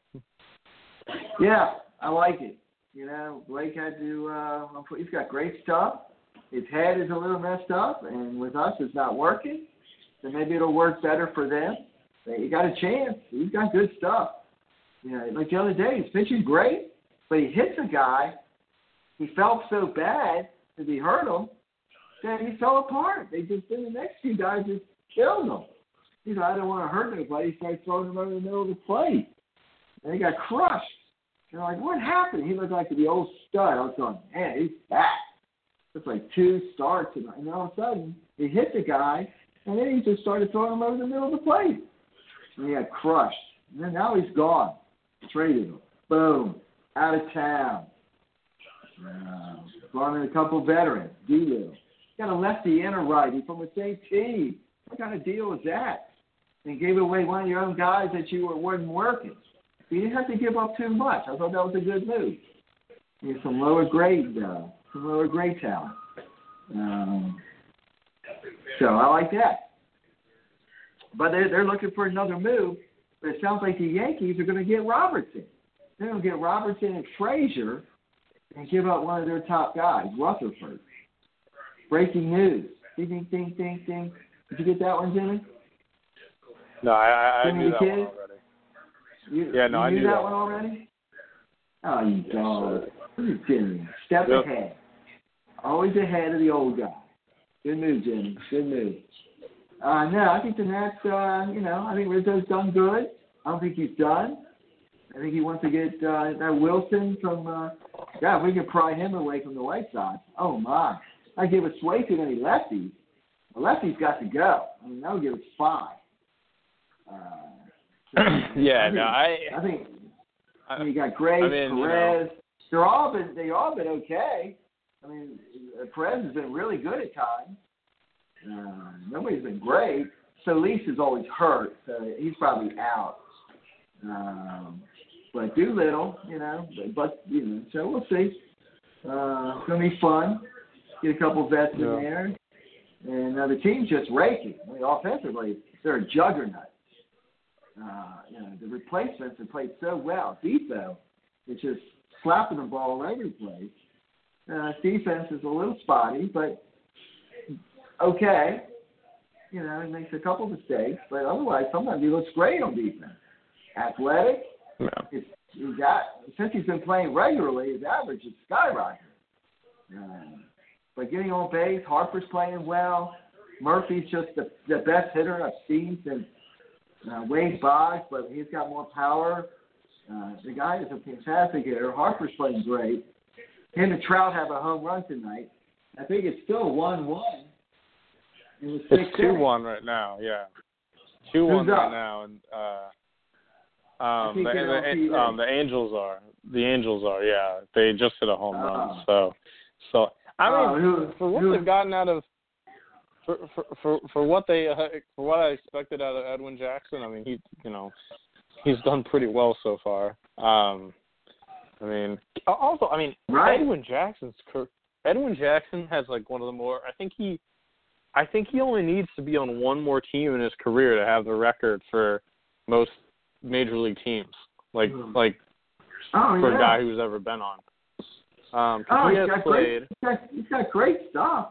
Yeah, I like it. You know, Blake had to, uh, he's got great stuff. His head is a little messed up, and with us it's not working. So maybe it'll work better for them. He got a chance. He's got good stuff. You know, like the other day, he's pitching great, but he hits a guy. He felt so bad that he hurt him that he fell apart. They just, then the next few guys just killed him. You know, I don't want to hurt nobody. He started throwing him over the middle of the plate. And he got crushed. And I'm like, what happened? He looked like the old stud. I was going, man, he's back. It's like two starts, and, and all of a sudden, he hit the guy, and then he just started throwing him over the middle of the plate. And he got crushed. And then now he's gone. Traded him. Boom. Out of town. Uh, brought in a couple veterans. Doolittle. Got a lefty and a righty from the same team. What kind of deal is that? And gave away one of your own guys that you were wasn't working. You didn't have to give up too much. I thought that was a good move. You know, some lower grade, uh, some lower grade talent. Um, so I like that. But they're, they're looking for another move. But it sounds like the Yankees are going to get Robertson. They're going to get Robertson and Frazier and give up one of their top guys, Rutherford. Breaking news. Ding, ding, ding, ding, ding. Did you get that one, Jimmy? No, I, I, I knew that kid? one already. You, yeah, no, you I knew knew that, that one already? Oh, you dog. What are you doing? Step yep. ahead. Always ahead of the old guy. Good move, Jimmy. Good move. Uh, no, I think the Nats, uh, you know, I think Rizzo's done good. I don't think he's done. I think he wants to get uh, that Wilson from, uh, God, if we could pry him away from the White Sox. Oh, my. I give us way too many lefties. The lefty's got to go. I mean, that would give us five. Uh, so, yeah, I think, no, I. I think. I, I mean, you got Grace, I mean, Perez. You know, They're all been. They all been okay. I mean, Perez has been really good at times. Uh, nobody's been great. Solis is always hurt, so he's probably out. Um, but Doolittle, you know, but, but you know, so we'll see. Uh, it's gonna be fun. Get a couple vets yeah. in there, and uh, the team's just raking. I mean, offensively, they're a juggernaut. Uh, you know, the replacements have played so well. Defo is just slapping the ball all over the place. Uh, defense is a little spotty, but okay. You know, he makes a couple mistakes, but otherwise, sometimes he looks great on defense. Athletic. Yeah. It's, he's got, since he's been playing regularly, his average is skyrocketing. Uh, but getting on base, Harper's playing well. Murphy's just the, the best hitter I've seen since uh, Wade Boggs, but he's got more power. Uh, the guy is a fantastic hitter. Harper's playing great. Him and Trout have a home run tonight. I think it's still one one. It it's two one right now, yeah. two one right up? now. and uh, um, the, the, the, um, the Angels are. The Angels are, yeah. They just hit a home uh, run. So, so I mean, uh, who, for what who, they've gotten out of For, for for for what they uh, for what I expected out of Edwin Jackson, I mean he you know he's done pretty well so far. Um, I mean also I mean right. Edwin Jackson's Edwin Jackson has like one of the more I think he I think he only needs to be on one more team in his career to have the record for most major league teams like mm. like oh, for yeah. a guy who's ever been on. Um, oh, he he's has got played. Great, he's, got, he's got great stuff.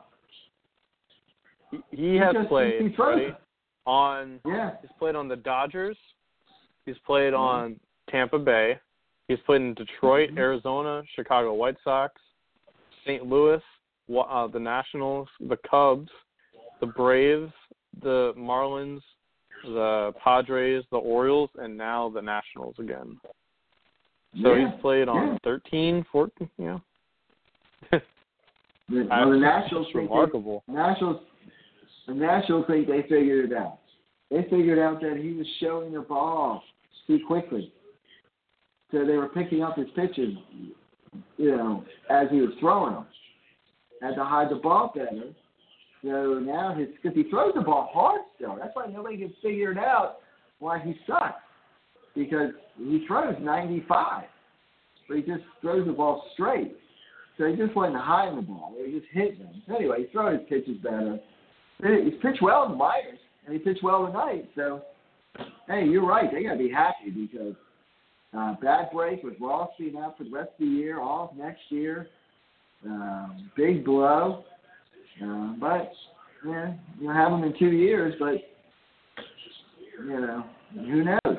He, he has just, played he's right, on. Yeah. He's played on the Dodgers. He's played mm-hmm. on Tampa Bay. He's played in Detroit, mm-hmm. Arizona, Chicago White Sox, Saint Louis, uh, the Nationals, the Cubs, the Braves, the Marlins, the Padres, the Orioles, and now the Nationals again. So yeah. he's played on yeah. thirteen, fourteen, you know. the, well, the Nationals think remarkable. They, Nationals, the Nationals think they figured it out. They figured out that he was showing the ball too quickly. So they were picking up his pitches, you know, as he was throwing them. Had to hide the ball better. So now his, because he throws the ball hard still. That's why nobody can figure it out why he sucks. Because he throws ninety-five, but he just throws the ball straight. So he just wasn't hiding the ball. He just hitting them. Anyway, he's throwing his pitches better. He's pitched well in the minors, and he pitched well tonight. So, hey, you're right. They got to be happy because uh, bad break with Ross being out for the rest of the year, off next year. Um, big blow. Uh, but, yeah, you'll have him in two years, but, you know, who knows?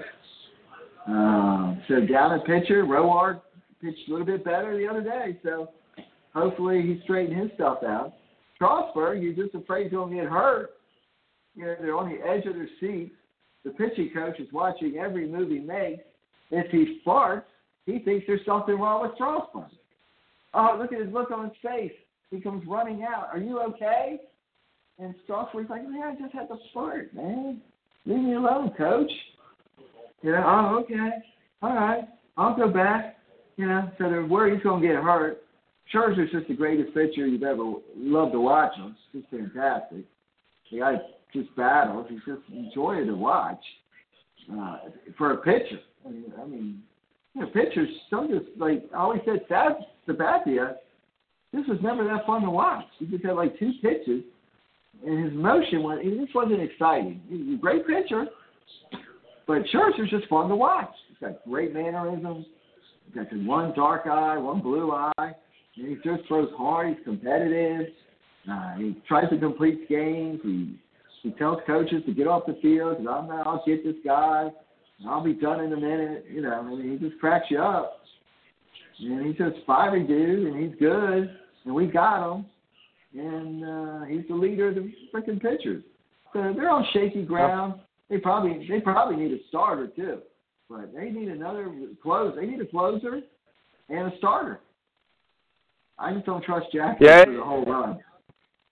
Um, so down at pitcher, Roark pitched a little bit better the other day, so hopefully he straightened his stuff out. Strasburg, you're just afraid he's going to get hurt. You know, they're on the edge of their seats. The pitching coach is watching every move he makes. If he farts, he thinks there's something wrong with Strasburg. Oh, look at his look on his face. He comes running out. Are you okay? And Strasburg's like, man, I just had to fart, man. Leave me alone, coach. You know, oh, okay. All right. I'll go back. You know, so they're worried he's going to get hurt. Scherzer's just the greatest pitcher you've ever loved to watch him. He's just fantastic. The guy just battles. He's just enjoyable to watch uh, for a pitcher. I mean, I mean, you know, pitchers, some just, like I always said, Sabathia, this was never that fun to watch. He just had like two pitches, and his motion, was, it just wasn't exciting. He's a great pitcher. But Scherzer's just fun to watch. He's got great mannerisms. He's got one dark eye, one blue eye. And he just throws hard. He's competitive. Uh, he tries to complete games. He he tells coaches to get off the field. Because I'm not, I'll get this guy. And I'll be done in a minute. You know, I mean, he just cracks you up. And he's just fiery dude, and he's good. And we got him. And uh, he's the leader of the freaking pitchers. So they're on shaky ground. They probably they probably need a starter too, but they need another close. They need a closer and a starter. I just don't trust Jackson yeah. for the whole run.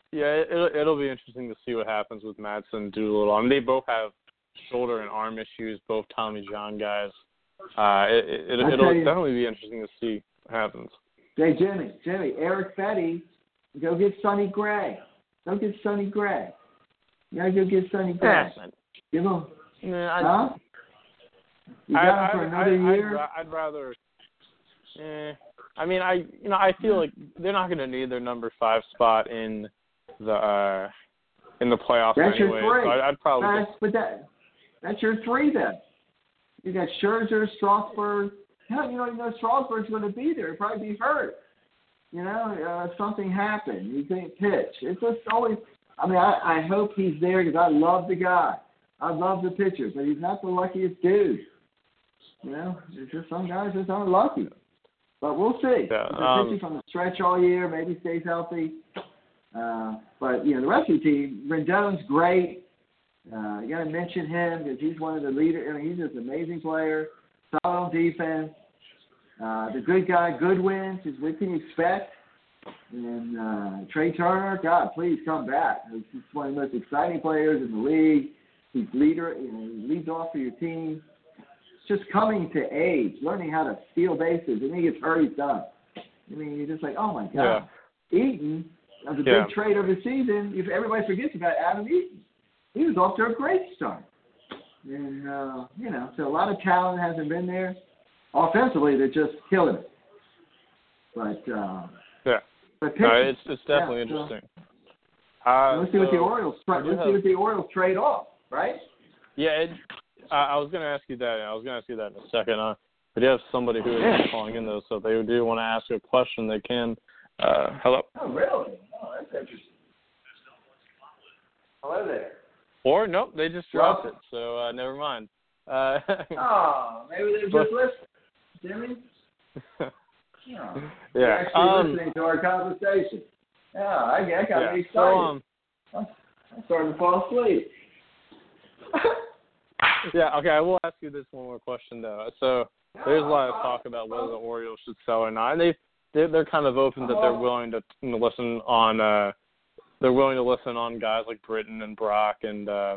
Yeah, it, it'll, it'll be interesting to see what happens with Madsen and Doolittle. I mean, they both have shoulder and arm issues, both Tommy John guys. Uh, it, it, it'll, it'll you, definitely be interesting to see what happens. Hey, Jimmy, Jimmy, Eric Fetty, go get Sonny Gray. Go get Sonny Gray. You gotta go get Sonny Gray. Yeah. Give him. Nah, I, huh? You got I, him for I, another I, year? I'd, I'd rather. Eh, I mean, I you know I feel like they're not going to need their number five spot in the uh, in the playoffs That's anyway. your three. So I'd, I'd probably. That's, Just, but that that's your three then. You got Scherzer, Strasburg. Hell, you know, you know Strasburg's going to be there. He'll probably be hurt. You know, uh, something happened. He can't pitch. It's just always. I mean, I, I hope he's there because I love the guy. I love the pitcher, but he's not the luckiest dude. You know, it's just some guys just aren't lucky. But we'll see. Yeah, If they're um, pitching from the stretch all year, maybe stays healthy. Uh, but, you know, the rest of the team, Rendon's great. Uh, you got to mention him because he's one of the leaders. I mean, he's just an amazing player. Solid on defense. Uh, the good guy, Goodwin, is what can you expect? And uh, Trey Turner, God, please come back. He's one of the most exciting players in the league. He's leader, you know, he leads off for your team. Just coming to age, learning how to steal bases, and he gets hurt, he's done. I mean, you're just like, oh my God. Yeah. Eaton, that was a yeah. big trade of the season. If everybody forgets about Adam Eaton, he was off to a great start. And, uh, you know, so a lot of talent hasn't been there. Offensively, they're just killing it. But, uh, yeah. But no, it's, it's definitely yeah, interesting. So, uh, let's see so what the Orioles, let's have, see what the Orioles trade off, right? Yeah, it, uh, I was going to ask you that. I was going to ask you that in a second. Uh, but you have somebody who is yeah. calling in, though, so if they do want to ask a question, they can. Uh, hello? Oh, really? Oh, that's interesting. Hello there. Or, nope, they just dropped well, it, so uh, never mind. Uh, oh, maybe they're just listening. Jimmy? Oh, yeah. they're actually um, listening to our conversation. Yeah, I, I got yeah. me excited. So, um, I'm, I'm starting to fall asleep. yeah, okay, I will ask you this one more question, though. So there's a lot of talk about whether the Orioles should sell or not. And they they're, they're kind of open that they're willing to you know, listen on uh, they're willing to listen on guys like Britton and Brock and uh,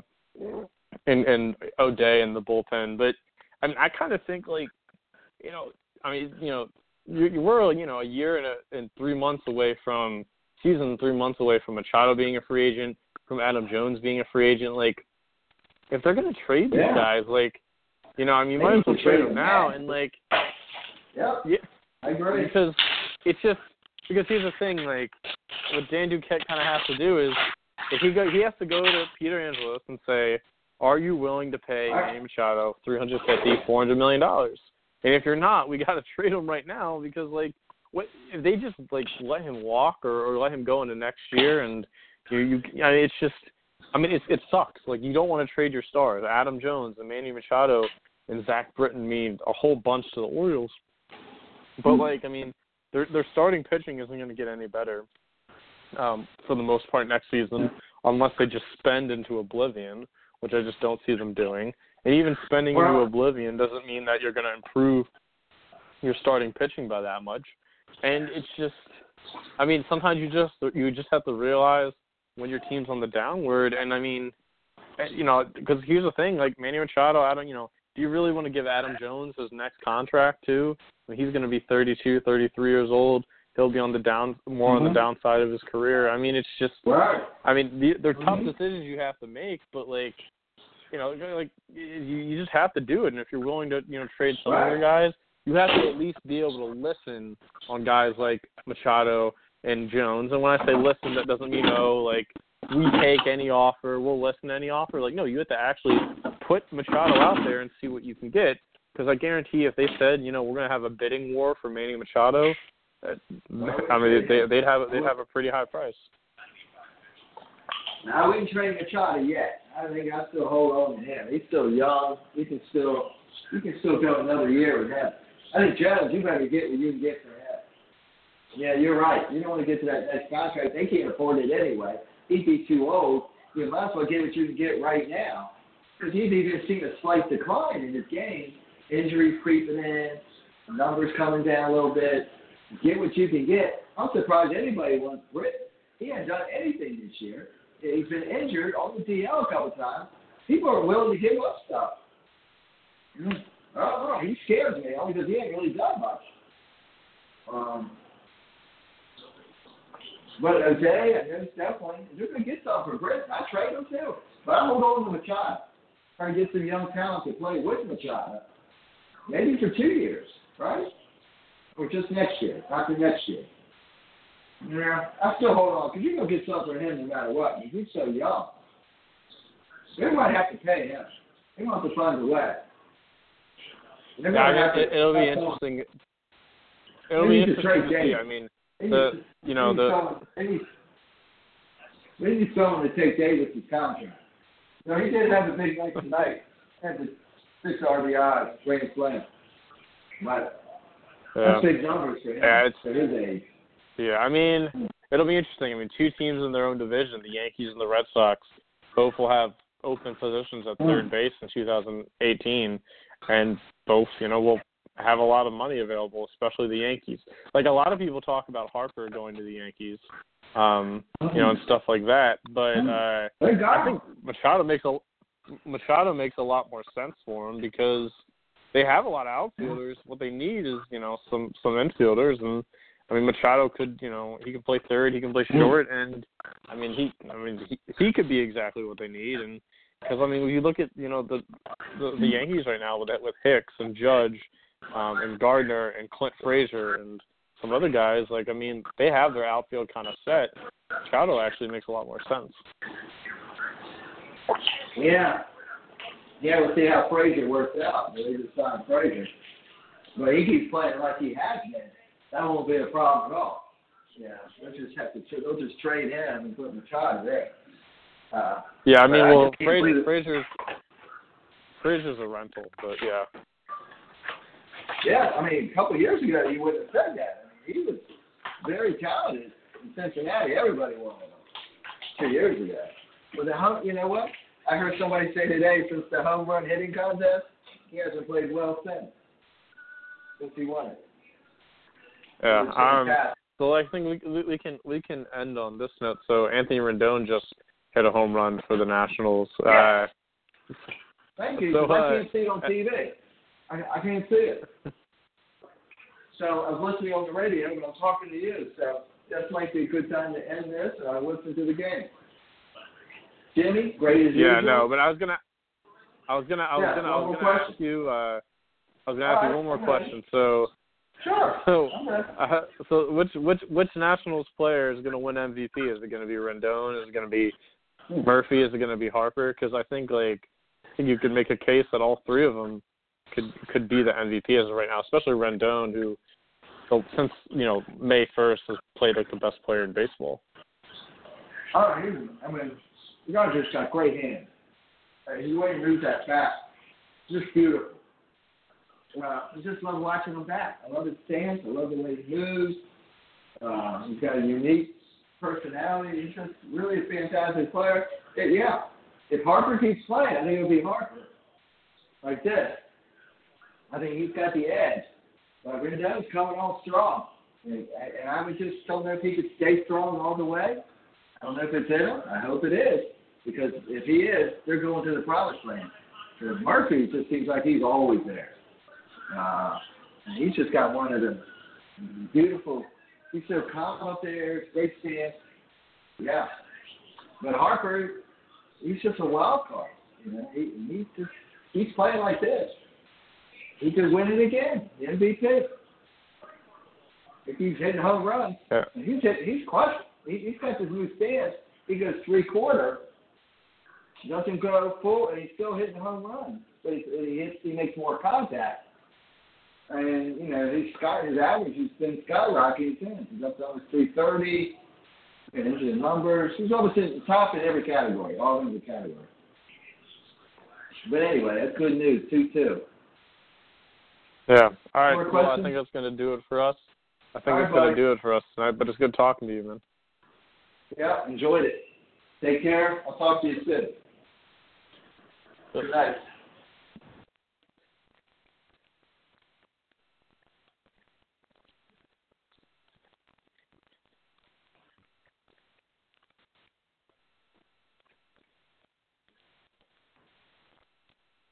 and and O'Day in the bullpen. But I mean, I kind of think like you know, I mean, you know, you, you were you know a year and a, and three months away from season, three months away from Machado being a free agent, from Adam Jones being a free agent, like. If they're going to trade these yeah. guys, like, you know, I mean, you they might as well trade them them now. now. And, like, yep. yeah, I agree. Because it's just, because here's the thing, like, what Dan Duquette kind of has to do is, if he go, he has to go to Peter Angelos and say, are you willing to pay Manny Machado three hundred fifty, four hundred million dollars? And if you're not, we got to trade him right now because, like, what if they just, like, let him walk or, or let him go into next year and, you, you I mean, it's just, I mean, it, it sucks. Like, you don't want to trade your stars. Adam Jones and Manny Machado and Zach Britton mean a whole bunch to the Orioles. But, like, I mean, their their starting pitching isn't going to get any better um, for the most part next season unless they just spend into oblivion, which I just don't see them doing. And even spending into oblivion doesn't mean that you're going to improve your starting pitching by that much. And it's just, I mean, sometimes you just you just have to realize when your team's on the downward, and I mean, you know, because here's the thing, like Manny Machado, I don't, you know, do you really want to give Adam Jones his next contract too? I mean, he's going to be thirty-two, thirty-three years old. He'll be on the down, more mm-hmm. on the downside of his career. I mean, it's just, right. I mean, the, they're tough mm-hmm. decisions you have to make, but like, you know, like you, you just have to do it. And if you're willing to, you know, trade some right. other guys, you have to at least be able to listen on guys like Machado and Jones. And when I say listen, that doesn't mean, oh, like, we take any offer, we'll listen to any offer. Like, no, you have to actually put Machado out there and see what you can get. Because I guarantee if they said, you know, we're going to have a bidding war for Manny Machado, uh, I mean, they, they'd have they'd have a pretty high price. Now, I wouldn't trade Machado yet. I think I still hold on to him. He's still young. He can still he can still go another year with him. I think Jones, you better get what you can get for him. Yeah, you're right. You don't want to get to that next contract. They can't afford it anyway. He'd be too old. You might as well get what you can get right now. Because he's even seen a slight decline in his game. Injuries creeping in, numbers coming down a little bit. Get what you can get. I'm surprised anybody wants Britt. He hasn't done anything this year. He's been injured on the D L a couple times. People are willing to give up stuff. Mm. I don't know. He scares me only because he ain't really done much. Um, but Jose, and there's definitely, they're going to get something for Britt. I trade them too. But I hold on to Machado. Try to get some young talent to play with Machado. Maybe for two years, right? Or just next year, after next year. Yeah, I still hold on, because you're going to get something for him no matter what. He's so young. They might have to pay him. They want to find a way. Yeah, I mean, it, it'll be interesting. On. It'll be interesting to see. I mean, the you know the. They need, they need someone to take Davis' contract. You know, he did have a big night tonight. Had the six R B Is, grand slam. But yeah. that's big numbers for him yeah, it's, for his age. Yeah, I mean, it'll be interesting. I mean, two teams in their own division, the Yankees and the Red Sox, both will have open positions at third base in two thousand eighteen, and both, you know, will have a lot of money available, especially the Yankees. Like, a lot of people talk about Harper going to the Yankees, um, you know, and stuff like that, but uh, I think Machado makes a Machado makes a lot more sense for him because they have a lot of outfielders. What they need is, you know, some some infielders, and I mean, Machado could, you know, he can play third, he can play short, and I mean, he, I mean, he, he could be exactly what they need. And because I mean, when you look at, you know, the the, the Yankees right now with with Hicks and Judge, um, and Gardner and Clint Frazier and some other guys, like I mean, they have their outfield kind of set. Machado actually makes a lot more sense. Yeah, yeah, we'll see how Frazier works out. They just signed Frazier, but he keeps playing like he has been. That won't be a problem at all. Yeah, they'll just have to. They'll just trade him and put Machado there. Uh, yeah, I mean, well, I Frazier, Frazier's Frazier's a rental, but yeah. Yeah, I mean, a couple of years ago, you wouldn't have said that. I mean, he was very talented in Cincinnati. Everybody wanted him two years ago. But the home, you know what? I heard somebody say today, since the home run hitting contest, he hasn't played well since. Since he won it. Yeah. Um, so I think we we can we can end on this note. So Anthony Rendon just hit a home run for the Nationals. Yeah. Uh, Thank you. So, uh, I can't see it on T V. I, I can't see it. So I was listening on the radio, but I'm talking to you. So that might be a good time to end this. And I listen to the game. Jimmy, great as yeah, usual. no, but I was gonna, I was gonna, I was yeah, gonna, I was gonna ask you. Uh, I was gonna ask All you right, one more okay. question. So. Sure. So, okay. uh, so which which which Nationals player is going to win M V P? Is it going to be Rendon? Is it going to be Murphy? Is it going to be Harper? Because I think like I think you could make a case that all three of them could could be the M V P as of right now, especially Rendon, who so since you know May first has played like the best player in baseball. All right. I mean, the guy just got great hands. Uh, the way he moves that bat, just beautiful. Uh, I just love watching him bat. I love his stance. I love the way he moves. Uh, he's got a unique personality. He's just really a fantastic player. It, yeah, if Harper keeps playing, I think it'll be Harper. Like this. I think he's got the edge. But Rendon's coming on strong. And, and I was just don't know if he could stay strong all the way. I don't know if it's in him. I hope it is. Because if he is, they're going to the promised land. Because Murphy just seems like he's always there. Uh, and he's just got one of the beautiful, he's so calm up there, great stance. Yeah. But Harper, he's just a wild card. You know, he, he's just, he's playing like this. He could win it again, the M V P. If he's hitting home runs, Yeah. he's hit, he's crushed. He, he's got this new stance. He goes three quarter, doesn't go full, and he's still hitting home runs. But he, he hits, he makes more contact. And, you know, his, sky, his average has been skyrocketing since. He's up to almost three thirty. And into the numbers. He's almost at the top in every category, all in the category. But anyway, that's good news, two two. Yeah. All right. More Well, I questions? think that's going to do it for us. I think All that's right, going to buddy. do it for us tonight, but it's good talking to you, man. Yeah, enjoyed it. Take care. I'll talk to you soon. Good night.